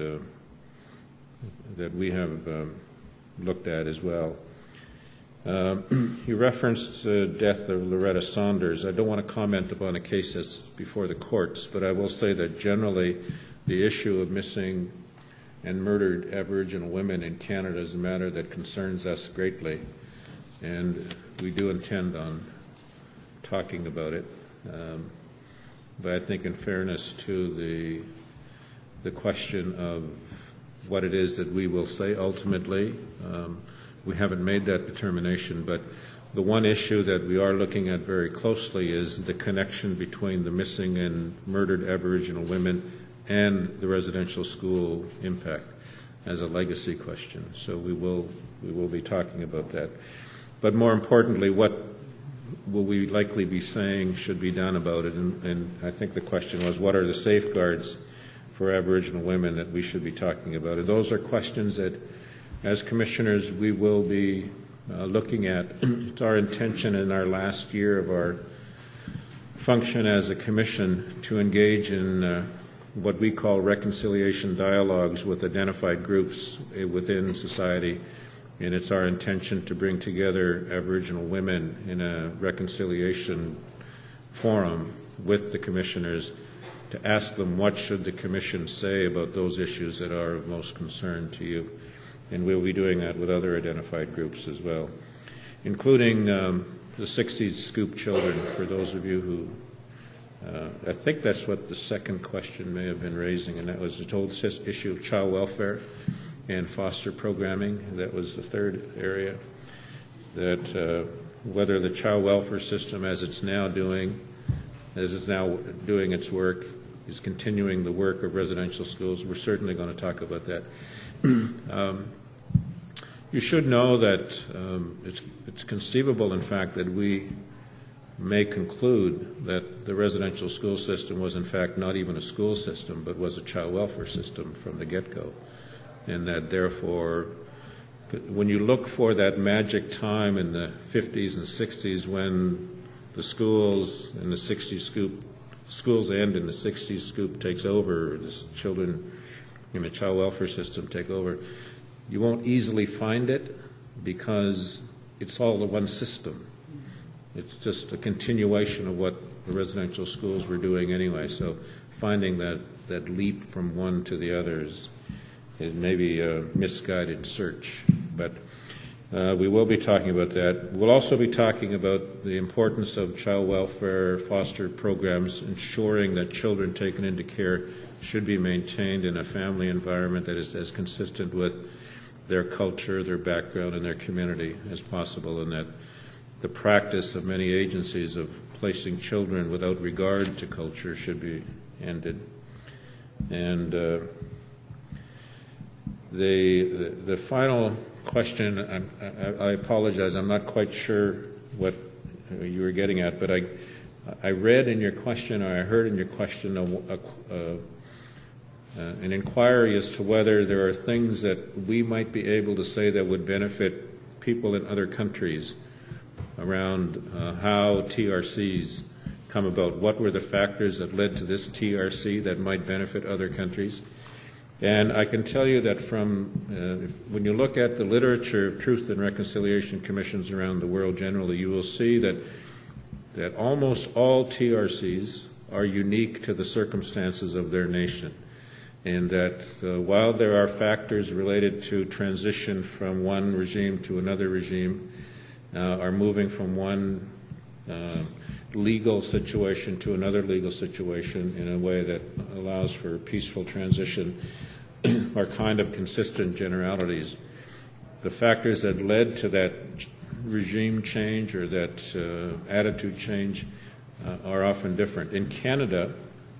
that we have looked at as well. You referenced the death of Loretta Saunders. I don't want to comment upon a case that's before the courts, but I will say that generally the issue of missing and murdered Aboriginal women in Canada is a matter that concerns us greatly, and we do intend on talking about it. But I think in fairness to the question of what it is that we will say ultimately, we haven't made that determination, but the one issue that we are looking at very closely is the connection between the missing and murdered Aboriginal women and the residential school impact as a legacy question. So we will be talking about that. But more importantly, what will we likely be saying should be done about it? And I think the question was, what are the safeguards for Aboriginal women that we should be talking about? And those are questions that, as commissioners, we will be looking at. It's our intention in our last year of our function as a commission to engage in what we call reconciliation dialogues with identified groups within society. And it's our intention to bring together Aboriginal women in a reconciliation forum with the commissioners to ask them what should the commission say about those issues that are of most concern to you. And we'll be doing that with other identified groups as well, including the 60s Scoop children, for those of you who I think that's what the second question may have been raising, and that was the whole issue of child welfare and foster programming. That was the third area, that whether the child welfare system as it's now doing its work, is continuing the work of residential schools. We're certainly going to talk about that. You should know that it's conceivable, in fact, that we may conclude that the residential school system was, in fact, not even a school system, but was a child welfare system from the get-go. And that, therefore, when you look for that magic time in the 50s and 60s when the schools in the 60s Scoop, schools end and the 60s Scoop takes over, or the children in the child welfare system take over, you won't easily find it because it's all the one system. It's just a continuation of what the residential schools were doing anyway. So finding that leap from one to the others is maybe a misguided search. But we will be talking about that. We'll also be talking about the importance of child welfare foster programs, ensuring that children taken into care should be maintained in a family environment that is as consistent with their culture, their background, and their community as possible, and that the practice of many agencies of placing children without regard to culture should be ended. And the final question, I apologize, I'm not quite sure what you were getting at, but I read in your question, or I heard in your question, an inquiry as to whether there are things that we might be able to say that would benefit people in other countries around how TRCs come about. What were the factors that led to this TRC that might benefit other countries? And I can tell you that from when you look at the literature of truth and reconciliation commissions around the world generally, you will see that almost all TRCs are unique to the circumstances of their nation. And that while there are factors related to transition from one regime to another regime, are moving from one legal situation to another legal situation in a way that allows for a peaceful transition, are kind of consistent generalities. The factors that led to that regime change or that attitude change are often different. In Canada,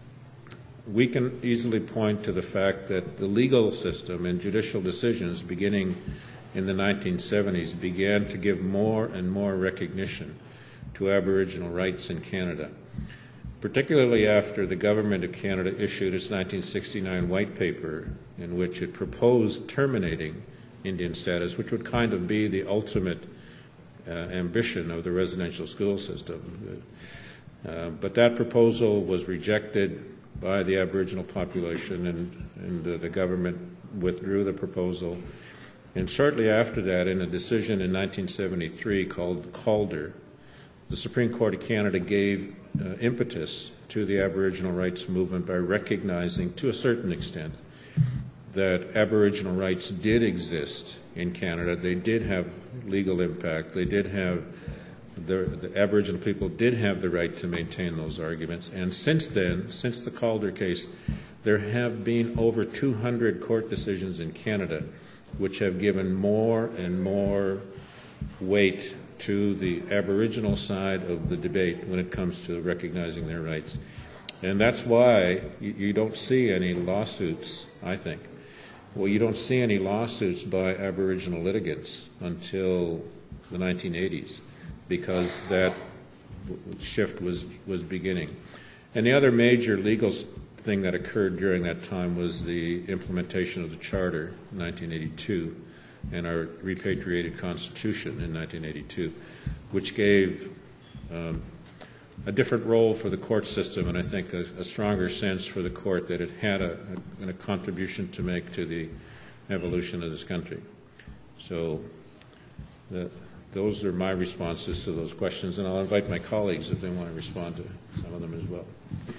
we can easily point to the fact that the legal system and judicial decisions beginning in the 1970s began to give more and more recognition to Aboriginal rights in Canada, particularly after the Government of Canada issued its 1969 white paper in which it proposed terminating Indian status, which would kind of be the ultimate ambition of the residential school system. But that proposal was rejected by the Aboriginal population, and the government withdrew the proposal. And shortly after that, in a decision in 1973 called Calder, the Supreme Court of Canada gave impetus to the Aboriginal rights movement by recognizing, to a certain extent, that Aboriginal rights did exist in Canada. They did have legal impact. They did have the Aboriginal people did have the right to maintain those arguments. And since then, since the Calder case, there have been over 200 court decisions in Canada which have given more and more weight to the Aboriginal side of the debate when it comes to recognizing their rights. And that's why you don't see any lawsuits, I think. Well, you don't see any lawsuits by Aboriginal litigants until the 1980s, because that shift was beginning. And the other major legal thing that occurred during that time was the implementation of the Charter in 1982 and our repatriated Constitution in 1982, which gave a different role for the court system, and I think a stronger sense for the court that it had a contribution to make to the evolution of this country. So those are my responses to those questions, and I'll invite my colleagues if they want to respond to some of them as well.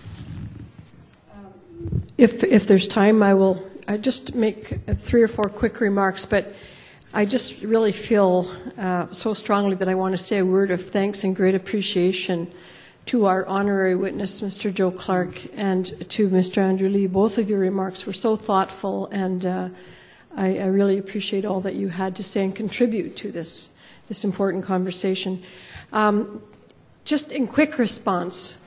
If there's time, I just make 3 or 4 quick remarks, but I just really feel so strongly that I want to say a word of thanks and great appreciation to our honorary witness, Mr. Joe Clark, and to Mr. Andrew Lee. Both of your remarks were so thoughtful, and I really appreciate all that you had to say and contribute to this important conversation. Just in quick response,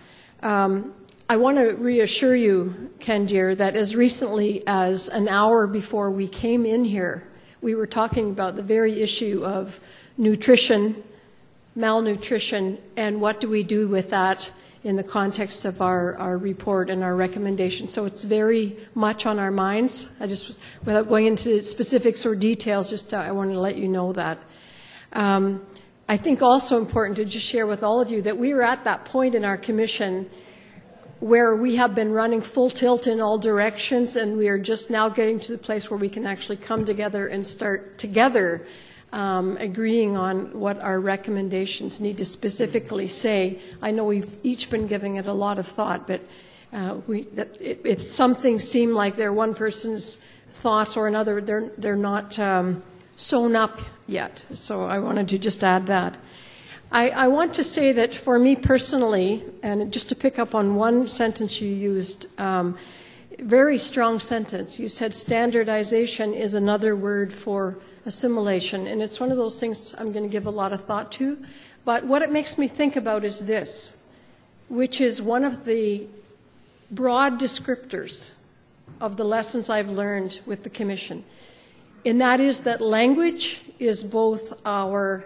I want to reassure you, Ken dear, that as recently as an hour before we came in here, we were talking about the very issue of nutrition, malnutrition, and what do we do with that in the context of our report and our recommendations. So it's very much on our minds. Without going into specifics or details, I wanted to let you know that. I think also important to just share with all of you that we were at that point in our commission where we have been running full tilt in all directions, and we are just now getting to the place where we can actually come together and start together agreeing on what our recommendations need to specifically say. I know we've each been giving it a lot of thought, but if some things seem like they're one person's thoughts or another, they're not sewn up yet. So I wanted to just add that. I want to say that for me personally, and just to pick up on one sentence you used, very strong sentence. You said standardization is another word for assimilation, and it's one of those things I'm going to give a lot of thought to. But what it makes me think about is this, which is one of the broad descriptors of the lessons I've learned with the Commission, and that is that language is both our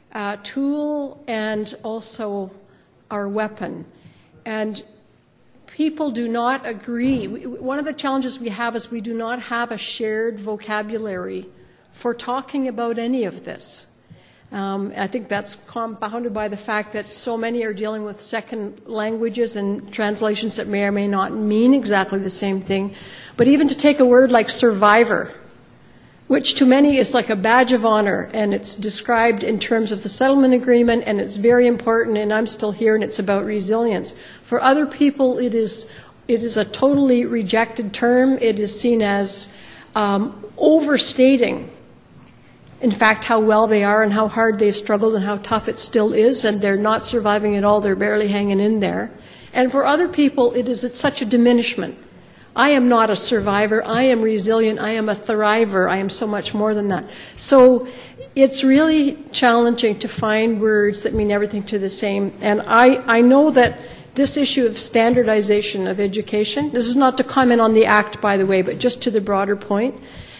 tool and also our weapon. And people do not agree. One of the challenges we have is we do not have a shared vocabulary for talking about any of this. I think that's compounded by the fact that so many are dealing with second languages and translations that may or may not mean exactly the same thing. But even to take a word like survivor, which to many is like a badge of honor, and it's described in terms of the settlement agreement, and it's very important, and I'm still here, and it's about resilience. For other people, it is a totally rejected term. It is seen as overstating, in fact, how well they are and how hard they've struggled and how tough it still is, and they're not surviving at all. They're barely hanging in there. And for other people, it's such a diminishment. I am not a survivor. I am resilient. I am a thriver. I am so much more than that. So it's really challenging to find words that mean everything to the same. And I know that this issue of standardization of education, this is not to comment on the Act, by the way, but just to the broader point,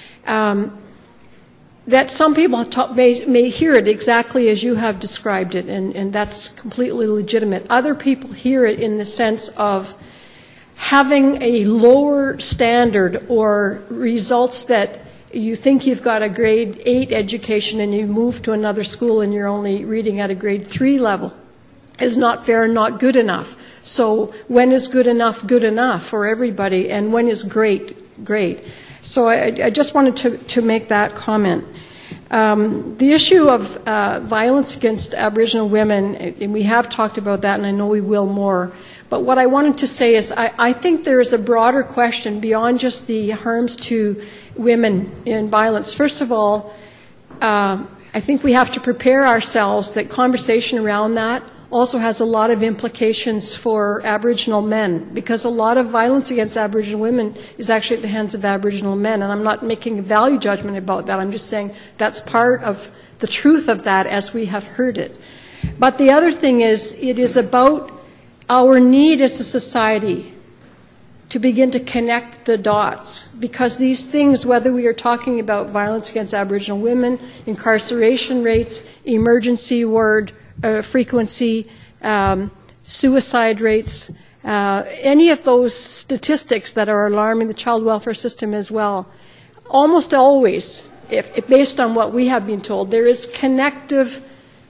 that some people may hear it exactly as you have described it, and that's completely legitimate. Other people hear it in the sense of having a lower standard or results that you think you've got a grade 8 education and you move to another school and you're only reading at a grade 3 level is not fair and not good enough. So when is good enough for everybody, and when is great, great? So I just wanted to make that comment. The issue of violence against Aboriginal women, and we have talked about that, and I know we will more. But what I wanted to say is I think there is a broader question beyond just the harms to women in violence. First of all, I think we have to prepare ourselves that conversation around that also has a lot of implications for Aboriginal men, because a lot of violence against Aboriginal women is actually at the hands of Aboriginal men. And I'm not making a value judgment about that. I'm just saying that's part of the truth of that as we have heard it. But the other thing is, it is about our need as a society to begin to connect the dots, because these things, whether we are talking about violence against Aboriginal women, incarceration rates, emergency ward frequency, suicide rates, any of those statistics that are alarming the child welfare system as well, almost always, if based on what we have been told, there is connective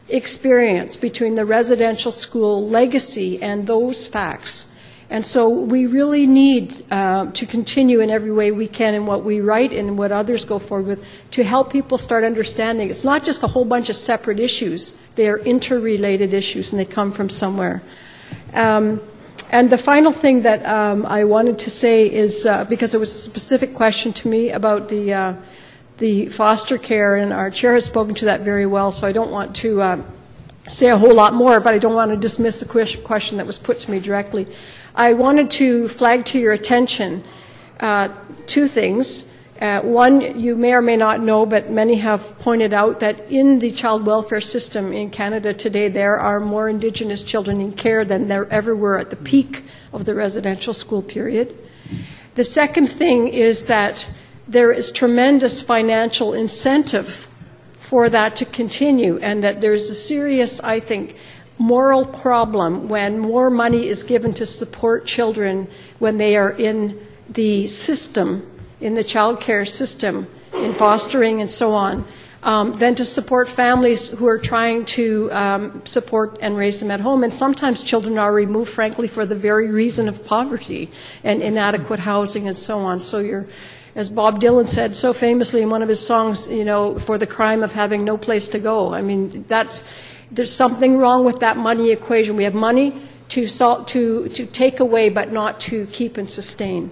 experience between the residential school legacy and those facts. And so we really need to continue in every way we can in what we write and what others go forward with to help people start understanding. It's not just a whole bunch of separate issues. They are interrelated issues and they come from somewhere. And the final thing that I wanted to say is, because it was a specific question to me about the foster care, and our chair has spoken to that very well, so I don't want to say a whole lot more, but I don't want to dismiss the question that was put to me directly. I wanted to flag to your attention two things. One, you may or may not know, but many have pointed out that in the child welfare system in Canada today, there are more Indigenous children in care than there ever were at the peak of the residential school period. The second thing is that there is tremendous financial incentive for that to continue, and that there's a serious, I think, moral problem when more money is given to support children when they are in the system, in the child care system, in fostering and so on, than to support families who are trying to support and raise them at home. And sometimes children are removed, frankly, for the very reason of poverty and inadequate housing and so on. So you're, as Bob Dylan said so famously in one of his songs, you know, for the crime of having no place to go. I mean, there's something wrong with that money equation. We have money to take away, but not to keep and sustain.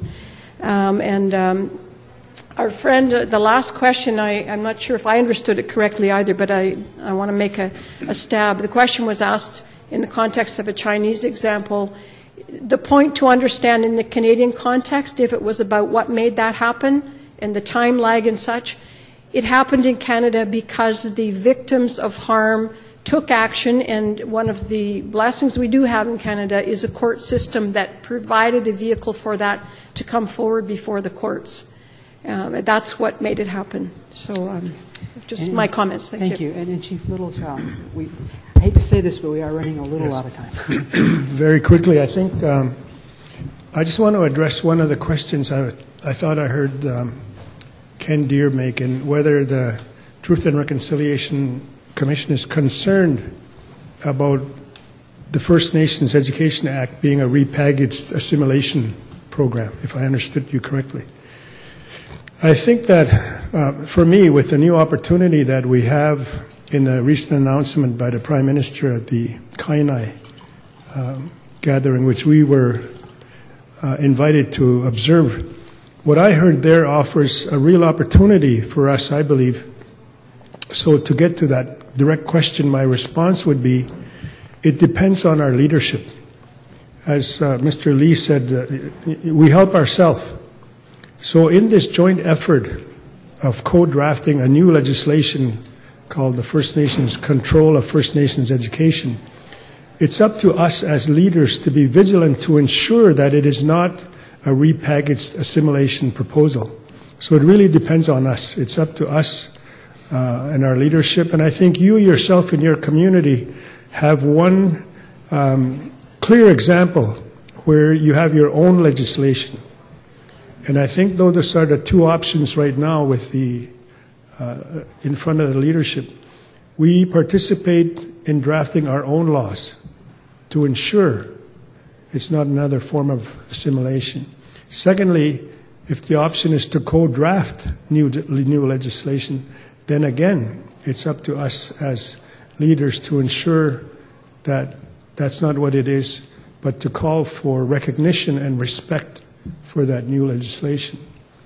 Our friend, the last question, I'm not sure if I understood it correctly either, but I want to make a stab. The question was asked in the context of a Chinese example. The point to understand in the Canadian context, if it was about what made that happen and the time lag and such, it happened in Canada because the victims of harm took action, and one of the blessings we do have in Canada is a court system that provided a vehicle for that to come forward before the courts. That's what made it happen. So just my comments. Thank you. And Chief Littlechild, I hate to say this, but we are running a little out of time. Very quickly, I think I just want to address one of the questions I thought I heard Ken Deere make, and whether the Truth and Reconciliation Commission is concerned about the First Nations Education Act being a repackaged assimilation program, if I understood you correctly. I think that for me, with the new opportunity that we have in the recent announcement by the Prime Minister at the Kainai gathering, which we were invited to observe, what I heard there offers a real opportunity for us, I believe. So to get to that direct question, my response would be, it depends on our leadership. As Mr. Lee said, we help ourselves. So in this joint effort of co-drafting a new legislation called the First Nations Control of First Nations Education, it's up to us as leaders to be vigilant to ensure that it is not a repackaged assimilation proposal. So it really depends on us. It's up to us and our leadership. And I think you yourself in your community have one clear example where you have your own legislation. And I think those are the two options right now with the in front of the leadership. We participate in drafting our own laws to ensure it's not another form of assimilation. Secondly, if the option is to co-draft new legislation, then again, it's up to us as leaders to ensure that that's not what it is, but to call for recognition and respect for that new legislation.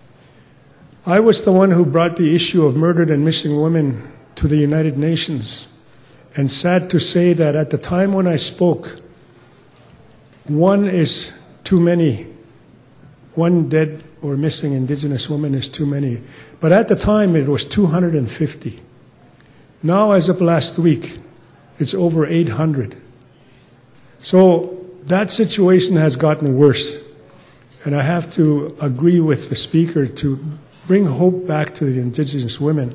I was the one who brought the issue of murdered and missing women to the United Nations, and sad to say that at the time when I spoke, one is too many. One dead or missing Indigenous woman is too many. But at the time, it was 250. Now, as of last week, it's over 800. So that situation has gotten worse. And I have to agree with the speaker to bring hope back to the Indigenous women.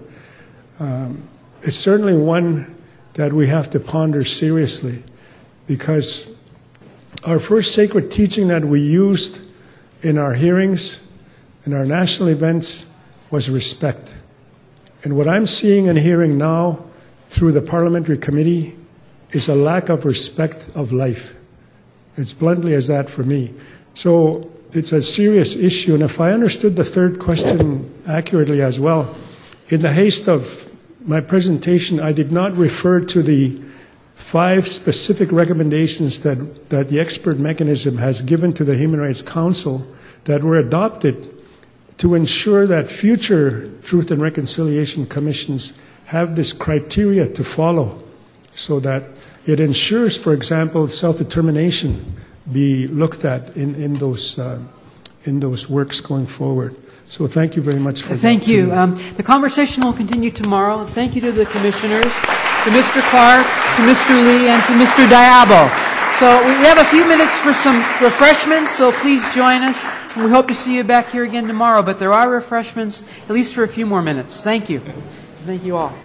It's certainly one that we have to ponder seriously, because our first sacred teaching that we used in our hearings, in our national events, was respect. And what I'm seeing and hearing now through the parliamentary committee is a lack of respect of life. It's bluntly as that for me. So it's a serious issue. And if I understood the third question accurately as well, in the haste of my presentation, I did not refer to the 5 specific recommendations that the expert mechanism has given to the Human Rights Council that were adopted to ensure that future Truth and Reconciliation Commissions have this criteria to follow, so that it ensures, for example, self-determination be looked at in those works going forward. So thank you very much for that. Thank you. The conversation will continue tomorrow. Thank you to the commissioners, to Mr. Clark, to Mr. Lee, and to Mr. Diabo. So we have a few minutes for some refreshments, so please join us. We hope to see you back here again tomorrow, but there are refreshments, at least for a few more minutes. Thank you. Thank you all.